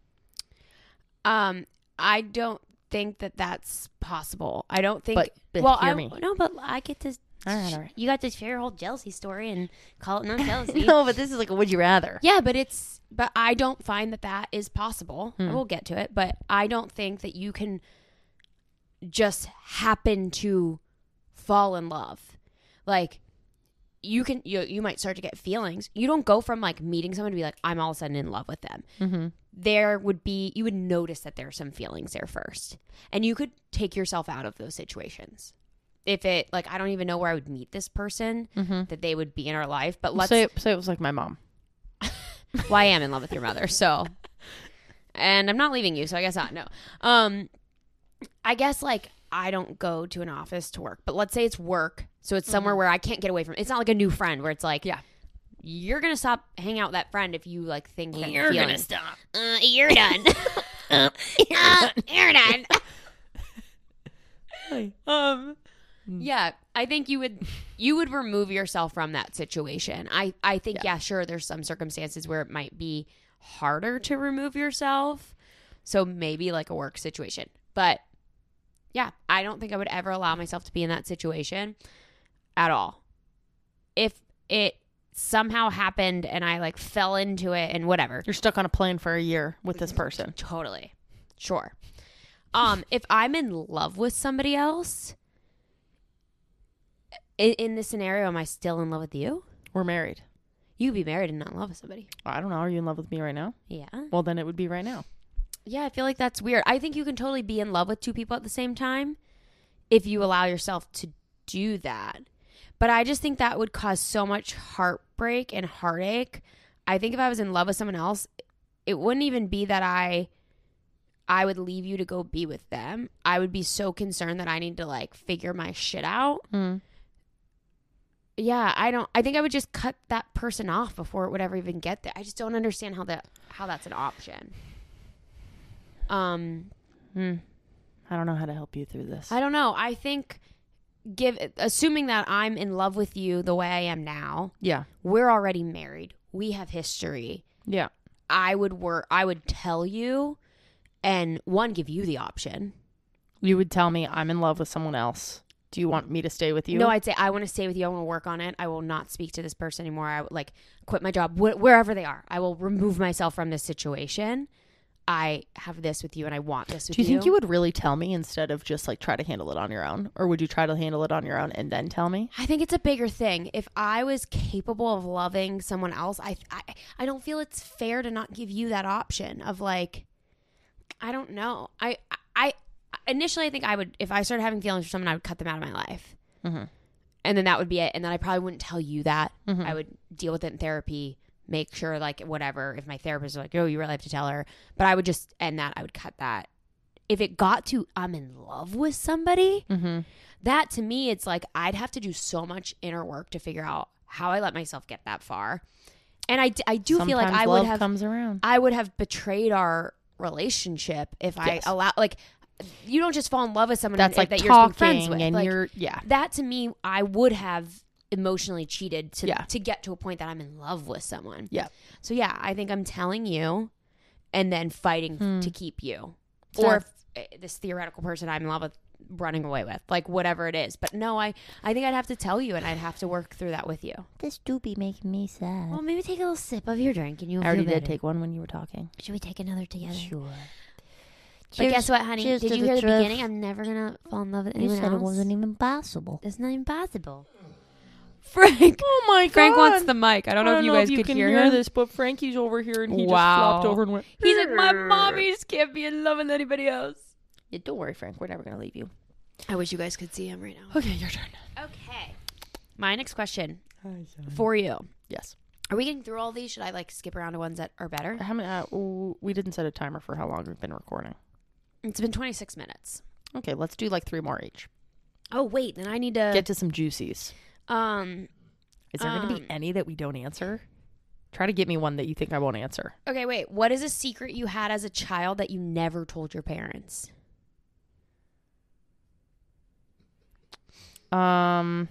Um, I don't think that that's possible. I don't think. But, but well, hear I me. no, but I get to. All right, all right. You got to share your whole jealousy story and call it non-jealousy. No, but this is like a would you rather. Yeah, but it's. But I don't find that that is possible. Hmm. We'll get to it, but I don't think that you can just happen to fall in love. Like you can, you you might start to get feelings. You don't go from like meeting someone to be like, I'm all of a sudden in love with them. Mm-hmm. There would be, you would notice that there are some feelings there first, and you could take yourself out of those situations. If it like, I don't even know where I would meet this person Mm-hmm. that they would be in our life, but let's say, say it was like my mom. well, I am in love with your mother, so, and I'm not leaving you, so I guess not. No, um, I guess like I don't go to an office to work, but let's say it's work, so it's somewhere where I can't get away from. It's not like a new friend where it's like, Yeah. you're gonna stop hanging out with that friend if you like think that You're feeling. gonna stop. Uh, you're done. Uh, uh, you're done. um. Hmm. Yeah, I think you would you would remove yourself from that situation. I I think yeah, sure there's some circumstances where it might be harder to remove yourself. So maybe like a work situation. But yeah, I don't think I would ever allow myself to be in that situation at all. If it somehow happened and I like fell into it and whatever. You're stuck on a plane for a year with this person. Totally. Sure. Um, if I'm in love with somebody else, in, in this scenario, am I still in love with you? We're married. You could be married and not in love with somebody. I don't know. Are you in love with me right now? Yeah. Well, then it would be right now. Yeah, I feel like that's weird. I think you can totally be in love with two people at the same time if you allow yourself to do that. But I just think that would cause so much heartbreak and heartache. I think if I was in love with someone else, it wouldn't even be that I I would leave you to go be with them. I would be so concerned that I need to like figure my shit out. Mm. Yeah, I don't I think I would just cut that person off before it would ever even get there. I just don't understand how that how that's an option. Um Mm. I don't know how to help you through this. I don't know. I think give assuming that I'm in love with you the way I am now. Yeah. We're already married. We have history. Yeah. I would work I would tell you and one give you the option. You would tell me I'm in love with someone else. Do you want me to stay with you? No, I'd say I want to stay with you. I want to work on it. I will not speak to this person anymore. I would like quit my job wh- wherever they are. I will remove myself from this situation. I have this with you and I want this with Do you you. think you would really tell me instead of just like try to handle it on your own? Or would you try to handle it on your own and then tell me? I think it's a bigger thing. If I was capable of loving someone else, I, I I don't feel it's fair to not give you that option of like, I don't know. I, I initially I think I would, if I started having feelings for someone, I would cut them out of my life. Mm-hmm. And then that would be it. And then I probably wouldn't tell you that. Mm-hmm. I would deal with it in therapy, make sure like whatever, if my therapist was like, oh, you really have to tell her. But I would just end that. I would cut that. If it got to I'm in love with somebody, Mm-hmm. that to me, it's like I'd have to do so much inner work to figure out how I let myself get that far. And I, I do Sometimes feel like I love would have comes around. I would have betrayed our relationship if I Yes. allow like you don't just fall in love with someone That's and, like that talking you're friends with. and Like, you're yeah. that to me, I would have emotionally cheated to Yeah. to get to a point that I'm in love with someone. Yeah. So yeah, I think I'm telling you and then fighting Hmm. to keep you. Fair. Or if, uh, this theoretical person I'm in love with running away with, like whatever it is. But no, I, I think I'd have to tell you and I'd have to work through that with you. This do be making me sad. Well, maybe take a little sip of your drink and you'll I already feel did better. take one when you were talking. Should we take another together? Sure. But guess what, honey? cheers Did to you the hear the truth. beginning? I'm never gonna fall in love with anyone else. even possible. It's not impossible. Frank, Oh my god. Frank wants the mic. I don't know I if you guys could can hear, hear him. this, but Frankie's over here and he Wow. just flopped over and went. He's like, my mommies can't be in love with anybody else. Yeah, don't worry, Frank. We're never gonna leave you. I wish you guys could see him right now. Okay, your turn. Okay. My next question for you. Yes. Are we getting through all these? Should I like skip around to ones that are better? How many? Uh, ooh, we didn't set a timer for how long we've been recording. It's been twenty-six minutes. Okay, let's do like three more each. Oh, wait. Then I need to. Get to some juicies. um. Is there going to Um, be any that we don't answer? Try to get me one that you think I won't answer. Okay, wait. What is a secret you had as a child that you never told your parents? Um,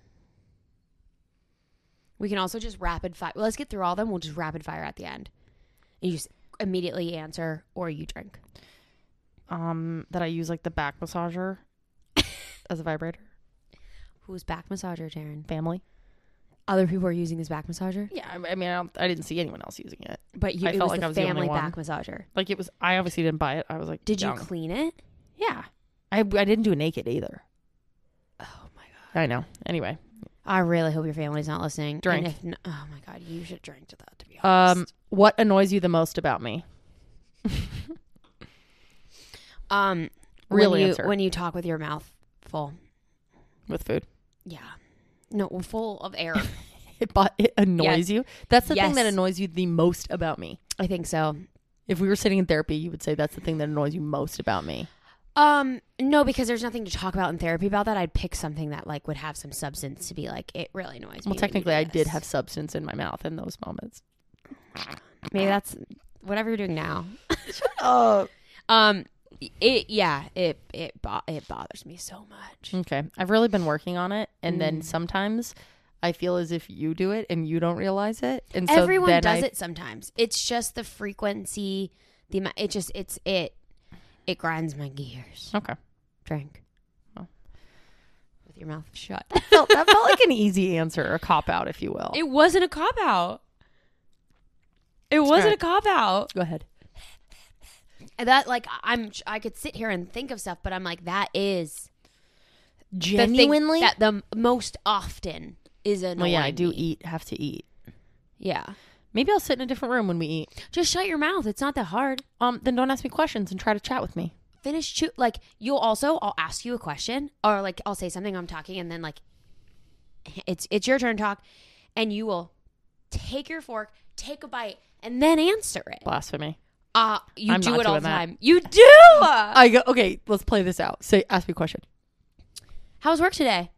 We can also just rapid fire. Well, let's get through all of them. We'll just rapid fire at the end. You just immediately answer or you drink. um, that I use like the back massager as a vibrator. Who's back massager, Taryn? Family. Other people are using this back massager? Yeah, I, I mean, I, don't, I didn't see anyone else using it. But you, I it felt was like the I was the only family one. back massager. Like it was. I obviously didn't buy it. I was like, Did you young. clean it? Yeah, I I didn't do it naked either. Oh, my God. I know. Anyway, I really hope your family's not listening. Drink. And if n- oh, my God. You should drink to that, to be honest. um, what annoys you the most about me? Um, Real when you, answer. when you talk with your mouth full. With food. Yeah. No, full of air. It, but it annoys Yes. you. That's the thing that Yes. annoys you the most about me. I think so. If we were sitting in therapy, you would say that's the thing that annoys you most about me. Um, no, because there's nothing to talk about in therapy about that. I'd pick something that like would have some substance to be like, it really annoys me. Well, when technically, you I do did this. have substance in my mouth in those moments. Maybe that's whatever you're doing now. Oh. Um, it yeah, it it bo- it bothers me so much. Okay. I've really been working on it. And then Mm. sometimes I feel as if you do it and you don't realize it. And so Everyone then does I, it sometimes. It's just the frequency, the amount. It just it's it. It grinds my gears. Okay. Drink. Oh. With your mouth shut. That felt, that felt like an easy answer, a cop out, if you will. It wasn't a cop out. It wasn't right. a cop out. Go ahead. That like I'm I could sit here and think of stuff, but I'm like that is Genuinely? the thing that the most often is annoying. Well, yeah, I do me. eat, have to eat. Yeah. Maybe I'll sit in a different room when we eat. Just shut your mouth. It's not that hard. Um, then don't ask me questions and try to chat with me. Finish chew. Like you'll also, I'll ask you a question or like I'll say something. I'm talking, and then like it's it's your turn to talk, and you will take your fork, take a bite, and then answer it. Blasphemy. Uh you I'm do not it all doing the that. time. You do. I go, okay, let's play this out. Say, ask me a question. How was work today?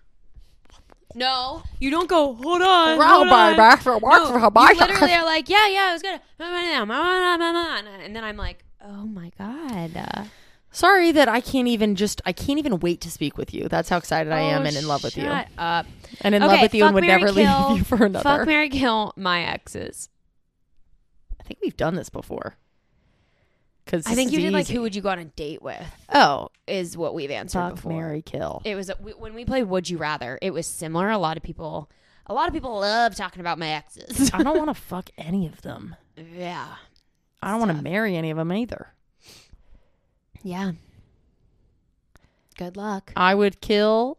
No, you don't go. Hold on. Well, hold bye, on. bye, for work, No, for you bye. literally are like, yeah, yeah, it was good. And then I'm like, oh my god. Uh, Sorry that I can't even just, I can't even wait to speak with you. That's how excited I am oh, and in love with you. shut up. And in Okay, love with you and fuck, would marry, never kill. leave you for another. Fuck, marry, kill my exes. I think we've done this before. Cause I think this you is did like easy. who would you go on a date with Oh, is what we've answered fuck, before. marry, kill. It was we, when we played Would You Rather. It was similar. A lot of people, a lot of people love talking about my exes. I don't want to fuck any of them. Yeah, I don't want to tough. marry any of them either. yeah. Good luck. I would kill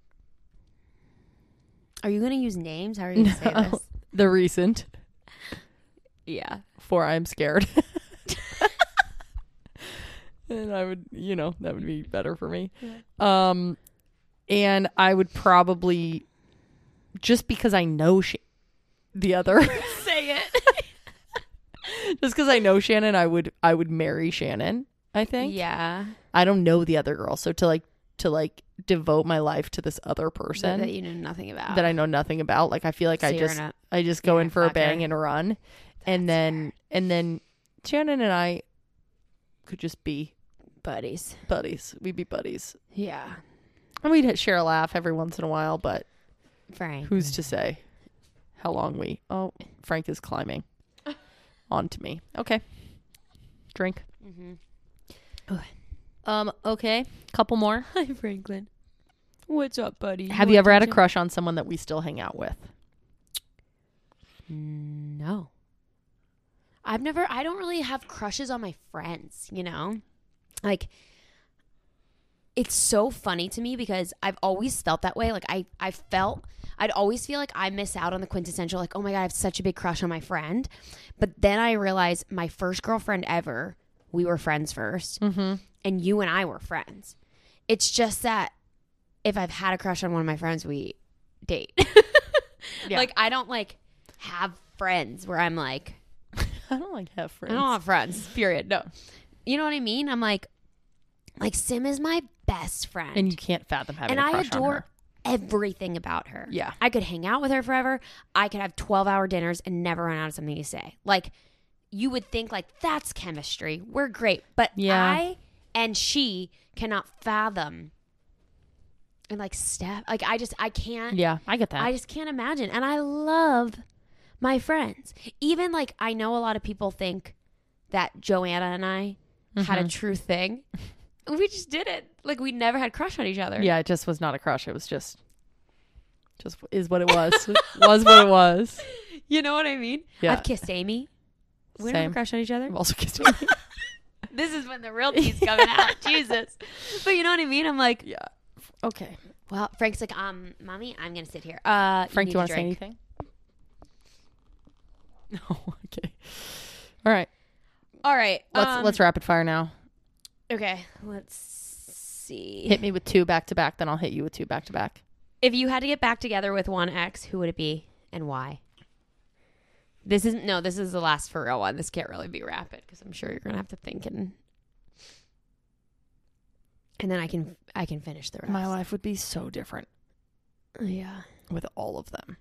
Are you going to use names? How are you going to say No. this? the recent, Yeah. for I'm scared. And I would, you know, that would be better for me. Um, and I would probably, just because I know sh- the other, Say it. just because I know Shannon, I would, I would marry Shannon. I think. Yeah. I don't know the other girl, so to like, to like devote my life to this other That, person that you know nothing about. that I know nothing about, like I feel like So I you're just, not- I just go you're in a for a fucker. bang and a run, and then, and then Shannon and I could just be buddies. buddies. We'd be buddies. Yeah. And we'd share a laugh every once in a while, but Frank. who's to say how long we... Oh, Frank is climbing onto me. Okay. Drink. Mm-hmm. Um, okay. Couple more. Hi, Franklin. What's up, buddy? Have you ever had a crush on someone that we still hang out with? No. I've never, I don't really have crushes on my friends, you know? Like, it's so funny to me because I've always felt that way. Like, I, I felt, I'd always feel like I miss out on the quintessential, like, oh my God, I have such a big crush on my friend. But then I realized my first girlfriend ever, we were friends first. Mm-hmm. And you and I were friends. It's just that if I've had a crush on one of my friends, we date. Yeah. Like, I don't, like, have friends where I'm like, I don't like have friends. I don't have friends, period. No. You know what I mean? I'm like, like Sim is my best friend. And you can't fathom having and a I crush on adore her. everything about her. Yeah. I could hang out with her forever. I could have twelve hour dinners and never run out of something to say. Like, you would think, like, that's chemistry. We're great. But Yeah. I and she cannot fathom. And, like, Steph, like, I just, I can't. Yeah, I get that. I just can't imagine. And I love my friends. Even, like, I know a lot of people think that Joanna and I had Mm-hmm. a true thing. We just did it. Like, we never had crush on each other. Yeah, it just was not a crush. It was just, just is what it was. Was what it was. You know what I mean? Yeah. I've kissed Amy. We Same. never crush on each other. I've also kissed Amy. This is when the real tea's coming out. Jesus. But you know what I mean? I'm like, Yeah. Okay. well, Frank's like, um, mommy, I'm going to sit here. Uh, Frank, do you want to say drink. anything? No. Okay. All right. All right. Let's um, let's rapid fire now. Okay. Let's see. Hit me with two back to back, then I'll hit you with two back to back. If you had to get back together with one ex, who would it be and why? This isn't, no, this is the last for real one. This can't really be rapid because I'm sure you're going to have to think and, and then I can, I can finish the rest. My life would be so different Yeah. with all of them.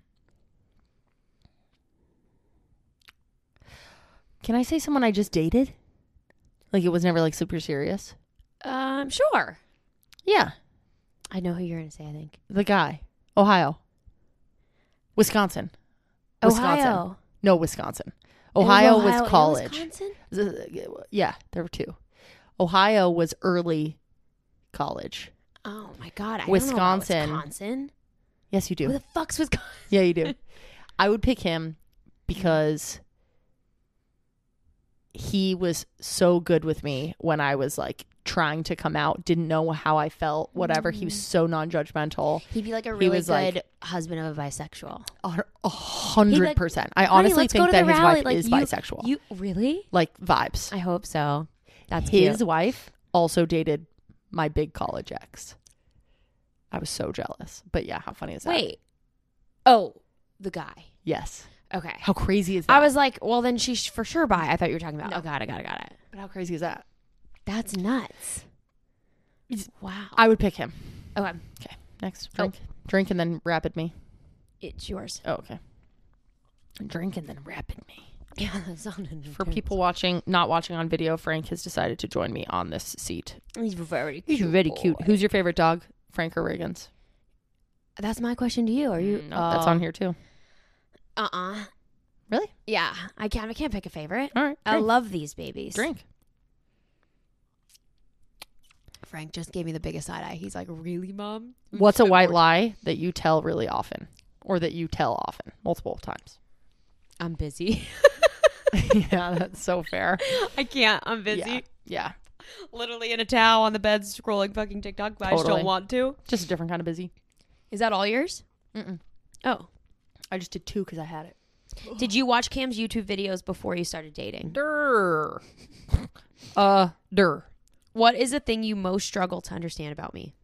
Can I say someone I just dated? Like it was never like super serious? Um, sure. Yeah. I know who you're going to say, I think. The guy. Ohio. Wisconsin. Wisconsin. Ohio. No, Wisconsin. Ohio was, Ohio and college. Wisconsin? Yeah, there were two. Ohio was early college. Oh my god, I Wisconsin. Don't know about Wisconsin. Yes, you do. Who the fuck's Wisconsin? Yeah, you do. I would pick him because he was so good with me when I was like trying to come out, didn't know how I felt, whatever. He was so non-judgmental. He'd be like a He really was good like- husband of a bisexual. A a hundred like, percent. I "Honey, honestly let's go think to that the his rally." wife Like, is you- bisexual. You really? Like vibes. I hope so. That's His cute. wife also dated my big college ex. I was so jealous. But yeah, how funny is that? Wait. Oh, the guy. Yes. Okay. How crazy is that? I was like, well, then she's for sure bi. I thought you were talking about. No. Oh, got it, got it, got it. But how crazy is that? That's nuts. Wow. I would pick him. Okay. Okay. Next. Drink. Drink and then rapid me. It's yours. Oh, okay. Drink and then rapid me. Yeah, that sounded For people watching, not watching on video, Frank has decided to join me on this seat. He's very He's cute. very cute. Who's your favorite dog? Frank or Reagan's? That's my question to you. Are you? No, that's on here too. Uh uh Really? Yeah. I can't. I can't pick a favorite. All right. I drink. love these babies. Drink. Frank just gave me the biggest side eye. He's like, really, Mom? What's a white lie that you tell really often, or that you tell often, multiple times? I'm busy. Yeah, that's so fair. I can't. I'm busy. Yeah. Yeah. Literally in a towel on the bed scrolling fucking TikTok, but I just Totally. don't want to. Just a different kind of busy. Is that all yours? Mm-mm. Oh. I just did two because I had it. Did you watch Cam's YouTube videos before you started dating? Durr. uh, durr. What is the thing you most struggle to understand about me?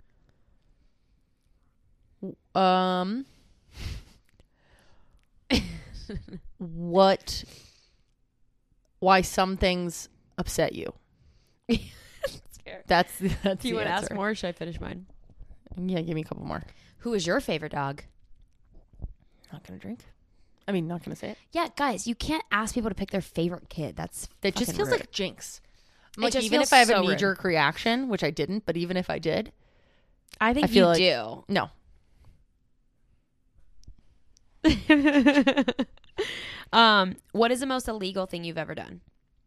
Um, what, why some things upset you? That's, that's Do you the want to answer. ask more or should I finish mine? Yeah, give me a couple more. Who is your favorite dog? Not gonna drink. I mean, not gonna say it. Yeah, guys, you can't ask people to pick their favorite kid. That's It just fucking feels rude. like jinx. I'm It like, just even feels if I have so a rude. knee jerk reaction, which I didn't, but even if I did, I think I feel you like- do. no. um, what is the most illegal thing you've ever done?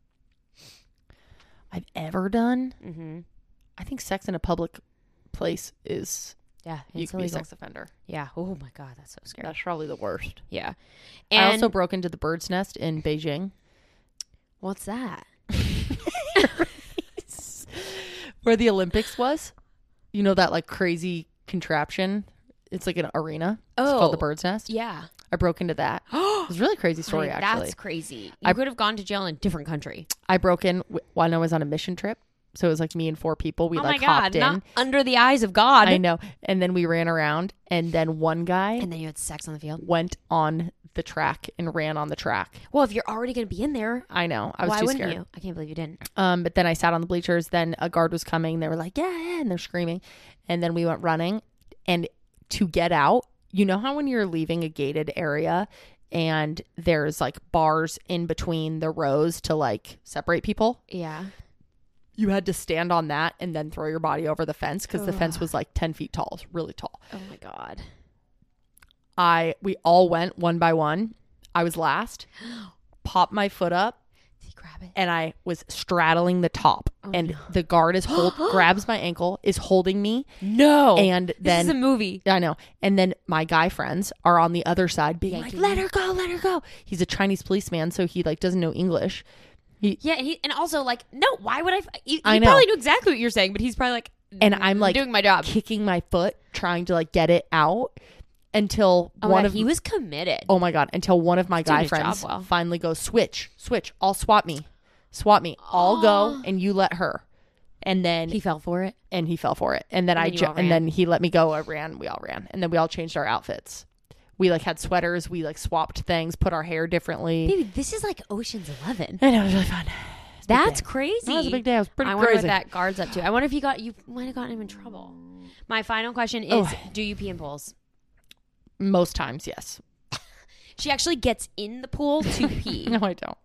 I've ever done. Mm-hmm. I think sex in a public place is Yeah, you it's can be a illegal. sex offender. Yeah. Oh my god, that's so scary. That's probably the worst. Yeah. I And also broke into the bird's nest in Beijing, what's that? where the Olympics was. You know that like crazy contraption? It's like an arena. It's called the Oh. bird's nest. Yeah. I broke into that. It was a really crazy story, Honey, actually. That's crazy. You I- could have gone to jail in a different country. I broke in w- when I was on a mission trip. So it was like me and four people. We oh like my god, hopped in. not under the eyes of God. I know. And then we ran around. And then one guy And then you had sex on the field. went on the track and ran on the track. Well, if you're already going to be in there, I know. I was why too wouldn't scared. you? I can't believe you didn't. Um, but then I sat on the bleachers. Then a guard was coming. They were like, yeah, yeah. And they're screaming. And then we went running. And to get out, you know how when you're leaving a gated area and there's like bars in between the rows to like separate people? Yeah. You had to stand on that and then throw your body over the fence because the fence was like ten feet tall. It was really tall. Oh my god. I we all went one by one. I was last. Popped my foot up Did he grab it? and I was straddling the top. Oh, and no. the guard is hold grabs my ankle, is holding me. No. And this then is a movie. I know. And then my guy friends are on the other side being Yanking like, let you. her go, let her go. He's a Chinese policeman, so he like doesn't know English. Yeah, he, and also like, no, why would I? f- He, he I know. probably knew exactly what you're saying, but he's probably like, And I'm like doing my job. kicking my foot, trying to like get it out until Oh, one my of God, he was committed. oh my god, until one of my doing guy his job friends well. finally goes, switch, switch, I'll swap me. Swap me. I'll go and you let her. And then He fell for it. and he fell for it. And then And I then you ju- all and ran. then he let me go. I ran. We all ran. And then we all changed our outfits. We like had sweaters. We like swapped things, put our hair differently. Baby, this is like Ocean's Eleven. And it was really fun. That's day. crazy. That was a big day. It was pretty I wonder crazy. what that guard's up to. I wonder if you got you might have gotten him in trouble. My final question is: Oh. do you pee in pools? Most times, yes. She actually gets in the pool to pee. No, I don't.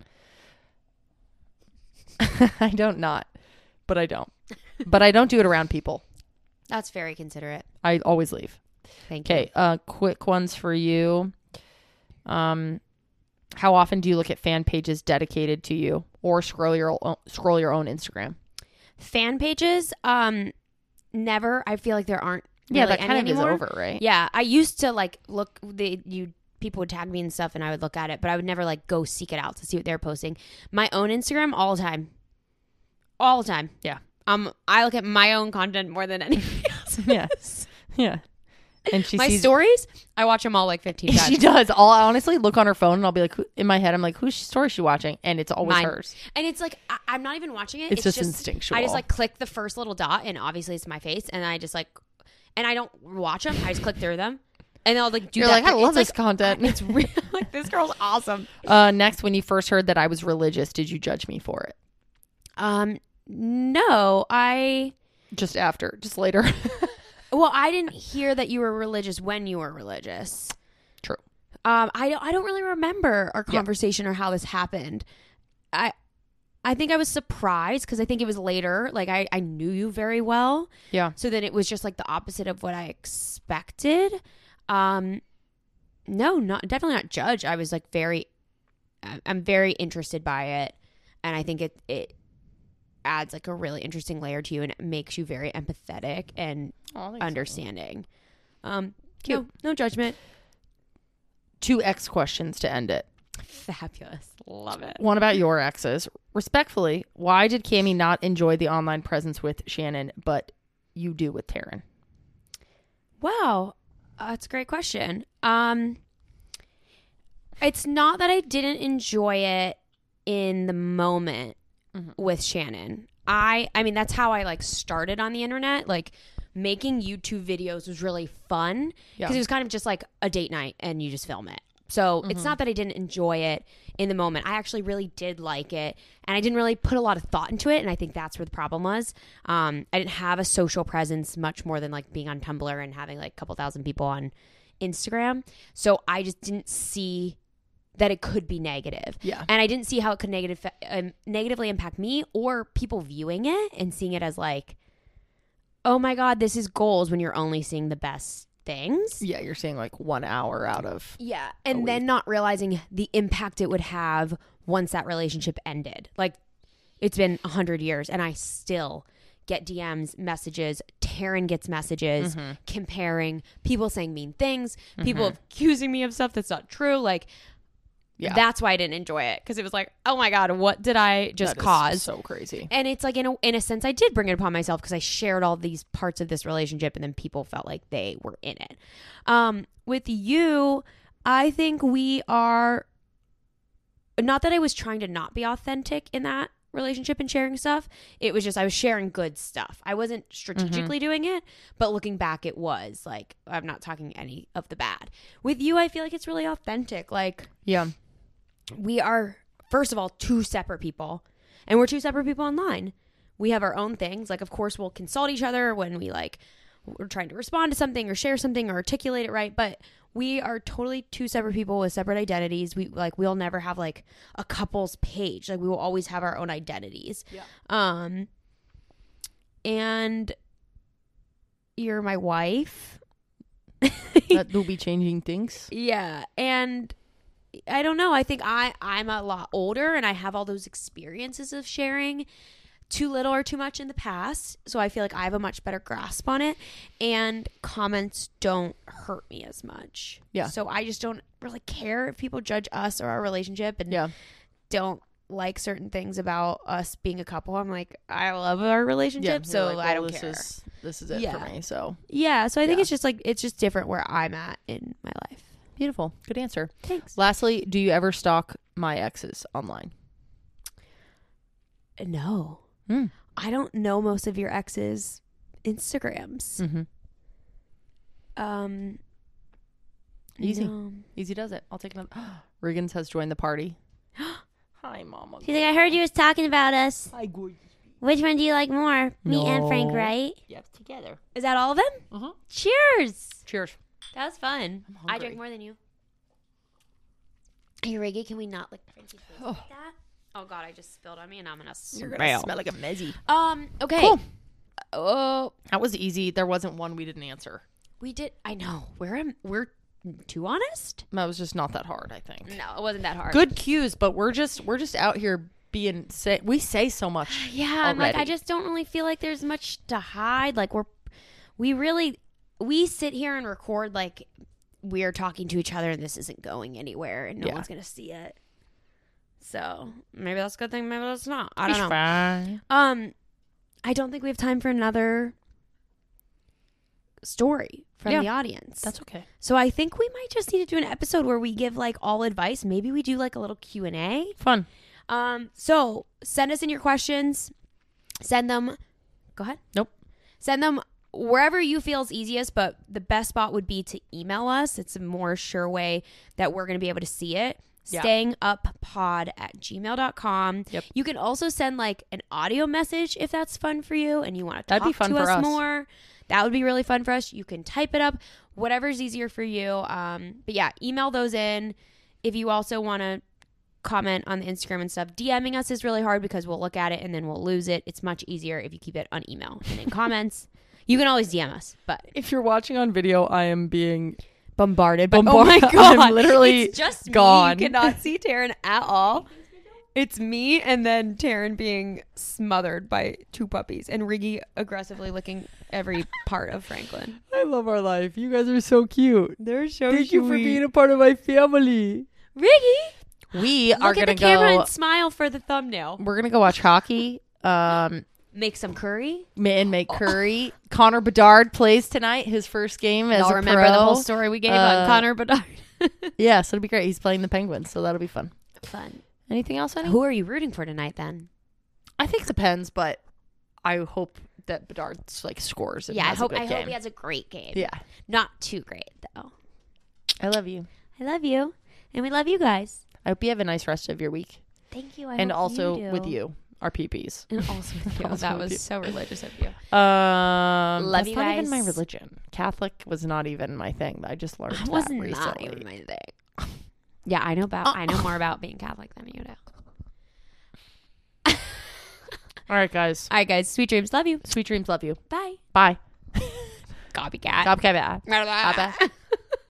I don't not, but I don't. But I don't do it around people. That's very considerate. I always leave. Thank you. Okay, uh, quick ones for you. Um, how often do you look at fan pages dedicated to you, or scroll your own, scroll your own Instagram? Fan pages, um, never. I feel like there aren't. Yeah, really that kind of any is anymore. over, right? Yeah, I used to like look. The you people would tag me and stuff, and I would look at it, but I would never like go seek it out to see what they're posting. My own Instagram, all the time, all the time. Yeah. Um, I look at my own content more than anything else. Yes. Yeah. And she My sees stories, I watch them all like fifteen times. She does. I'll honestly look on her phone and I'll be like, who, in my head, I'm like, whose story is she watching? And it's always Mine. hers. And it's like I, I'm not even watching it. It's just instinctual. I just like click the first little dot, and obviously it's my face, and I just like, and I don't watch them. I just click through them, and I'll like do You're that. like, I love It's this content. It's real. Like this girl's awesome. Uh, next, when you first heard that I was religious, did you judge me for it? Um, no, I. Just after, just later. Well, I didn't hear that you were religious when you were religious. True. Um, I don't. I don't really remember our Yeah. conversation or how this happened. I, I think I was surprised because I think it was later. Like I, I knew you very well. Yeah. So then it was just like the opposite of what I expected. Um, no, not definitely not judge. I was like very, I'm very interested by it, and I think it it adds like a really interesting layer to you, and it makes you very empathetic and Oh, understanding. Um, Cute. no, no judgment. Two X questions to end it. Fabulous, love it. One about your exes. Respectfully, why did Cami not enjoy the online presence with Shannon, but you do with Taryn? Wow, uh, that's a great question. Um, it's not that I didn't enjoy it in the moment Mm-hmm. with Shannon. I, I mean, that's how I like started on the internet. Like making YouTube videos was really fun because Yeah. it was kind of just like a date night and you just film it. So Mm-hmm. it's not that I didn't enjoy it in the moment. I actually really did like it, and I didn't really put a lot of thought into it. And I think that's where the problem was. Um, I didn't have a social presence much more than like being on Tumblr and having like a couple thousand people on Instagram. So I just didn't see that it could be negative. Yeah. And I didn't see how it could negative, um, negatively impact me or people viewing it and seeing it as like, oh my God, this is goals when you're only seeing the best things. Yeah, you're saying like one hour out of. Yeah. And then not realizing the impact it would have once that relationship ended. Like it's been a hundred years and I still get D Ms, messages. Taryn gets messages Mm-hmm. comparing, people saying mean things, people accusing me of stuff that's not true. Like, Yeah. that's why I didn't enjoy it, because it was like, oh my God, what did I just That is cause? so crazy. And it's like, in a, in a sense, I did bring it upon myself because I shared all these parts of this relationship and then people felt like they were in it. Um, with you, I think we are, not that I was trying to not be authentic in that relationship and sharing stuff. It was just, I was sharing good stuff. I wasn't strategically doing it, but looking back, it was like, I'm not talking any of the bad. With you, I feel like it's really authentic. Like, Yeah. we are, first of all, two separate people, and we're two separate people online. We have our own things. Like, of course, we'll consult each other when we like we're trying to respond to something or share something or articulate it right. But we are totally two separate people with separate identities. We like we'll never have like a couple's page. Like we will always have our own identities. Yeah. Um. And you're my wife. That will be changing things. Yeah, and I don't know. I think I, I'm a lot older and I have all those experiences of sharing too little or too much in the past. So I feel like I have a much better grasp on it, and comments don't hurt me as much. Yeah. So I just don't really care if people judge us or our relationship and Yeah. don't like certain things about us being a couple. I'm like, I love our relationship, Yeah, so you're like, I well, don't this care. Is, this is it Yeah. for me. So Yeah. So I think Yeah. it's just like, it's just different where I'm at in my life. beautiful. Good answer. Thanks. Lastly, do you ever stalk my exes online? No. Hmm. I don't know most of your exes' Instagrams. Mm-hmm. Um, Easy. no. Easy does it. I'll take them. Riggins has joined the party. Hi, Mama. She's like, I heard you was talking about us. Hi, gorgeous. Which one do you like more? Me and Frank, No. right? Yes, together. Is that all of them? Uh-huh. Cheers. Cheers. That was fun. I'm I hungry. drank more than you. Hey, Reggie, can we not lick Frankie's face Oh. like that? Oh God, I just spilled on me and I'm gonna You're smell. gonna smell like a mezzy. Um. Okay. Cool. Oh, That was easy. There wasn't one we didn't answer. We did. I know. We're we're too honest. That was just not that hard, I think. No, it wasn't that hard. Good cues, but we're just we're just out here being say we say so much. Yeah, I'm like, I already. just don't really feel like there's much to hide. Like we're we really we sit here and record like we're talking to each other and this isn't going anywhere and no Yeah. one's gonna see it. So maybe that's a good thing, maybe that's not. I don't know. Fine. Um I don't think we have time for another story from Yeah. the audience. That's okay. So I think we might just need to do an episode where we give like all advice. Maybe we do like a little Q and A. Fun. Um, so send us in your questions. Send them. Go ahead. Nope. Send them wherever you feel is easiest, but the best spot would be to email us. It's a more sure way that we're going to be able to see it. Yeah. Stayinguppod at gmail dot com. Yep. You can also send like an audio message if that's fun for you and you want to That'd talk be fun to for us us. more. That would be really fun for us. You can type it up, whatever's easier for you. Um, but yeah, email those in. If you also want to comment on the Instagram and stuff, DMing us is really hard because we'll look at it and then we'll lose it. It's much easier if you keep it on email and in comments. You can always D M us, but If you're watching on video, I am being bombarded. But oh Bombard- my god, I'm literally it's just gone. me. You cannot see Taryn at all. It's me and then Taryn being smothered by two puppies and Riggy aggressively licking every part of Franklin. I love our life. You guys are so cute. They're so Thank you for being a part of my family. Riggy. We are Look at gonna the camera go. and smile for the thumbnail. We're gonna go watch hockey. Um, Make some curry. ma- and make curry. Connor Bedard plays tonight. His first game as Y'all a remember pro. the whole story we gave Uh, on Connor Bedard. Yeah, so it'll be great. He's playing the Penguins, so that'll be fun. Fun. Anything else? Honey? Who are you rooting for tonight then? I think it depends, but I hope that Bedard like scores. And Yeah, I has hope A good I game. hope he has a great game. Yeah, Not too great though. I love you. I love you. And we love you guys. I hope you have a nice rest of your week, Thank you. I and hope also you do. with you, our P Ps. And also with you. Also That with was you. so religious of you. Um, Love that's you not even my guys. religion. Catholic was not even my thing. I just learned That that was recently. not even my thing. Yeah, I know about. I know more about being Catholic than you do. All right, guys. All right, guys. Sweet dreams. Love you. Sweet dreams. Love you. Bye. Bye. Copycat. Copycat. Bye. Bye.